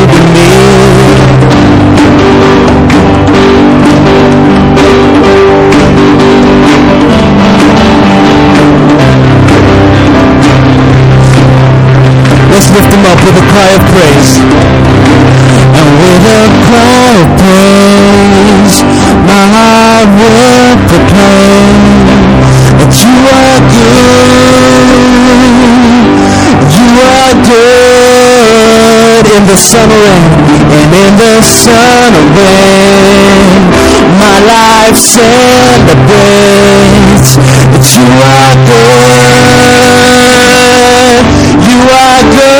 [SPEAKER 3] Let's lift him up with a cry of praise. And with a cry of praise, my heart will proclaim that you are good. You are good in the summer rain and in the sun of rain. My life celebrates that you are good. You are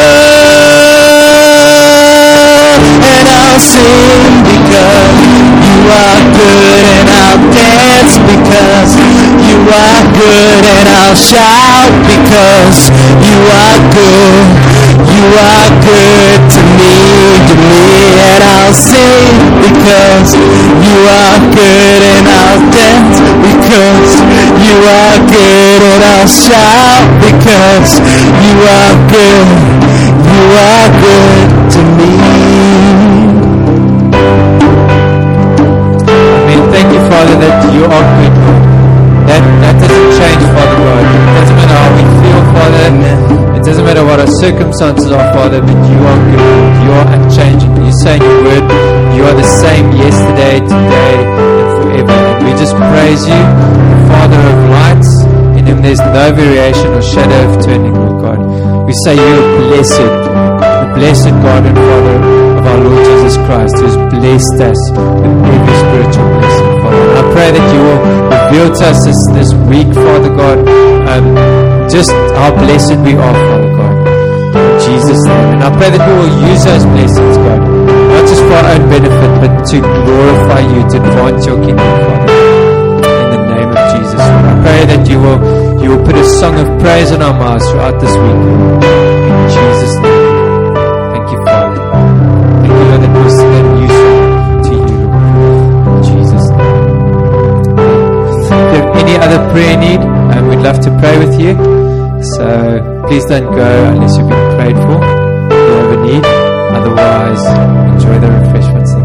[SPEAKER 3] good, and I'll sing because you are good, and I'll dance because you are good, and I'll shout because you are good. You are good to me, and I'll sing because you are good, and I'll dance because you are good, and I'll shout because you are good. You are good to me.
[SPEAKER 1] Amen. Thank you, Father, that you are good. That doesn't change, Father God. It doesn't matter how we feel, Father.
[SPEAKER 3] Amen.
[SPEAKER 1] It doesn't matter what our circumstances are, Father, but you are good. You are unchanging. You say in your word, you are the same yesterday, today, and forever. And we just praise you, the Father of lights. In him there's no variation or shadow of turning, Lord God. We say you are blessed, the blessed God and Father of our Lord Jesus Christ, who has blessed us with every spiritual blessing, Father. And I pray that you will reveal to us this week, Father God, just how blessed we are, Father God, in Jesus' name. And I pray that we will use those blessings, God, not just for our own benefit, but to glorify you, to advance your kingdom, Father, in the name of Jesus. Lord. I pray that you will put a song of praise in our mouths throughout this week, in Jesus' name. Thank you, Father. Thank you, Lord, that we'll sing a new song to you, Lord, in Jesus' name. If you have any other prayer need, we'd love to pray with you. So please don't go unless you've been prayed for. If you have a need. Otherwise, enjoy the refreshments.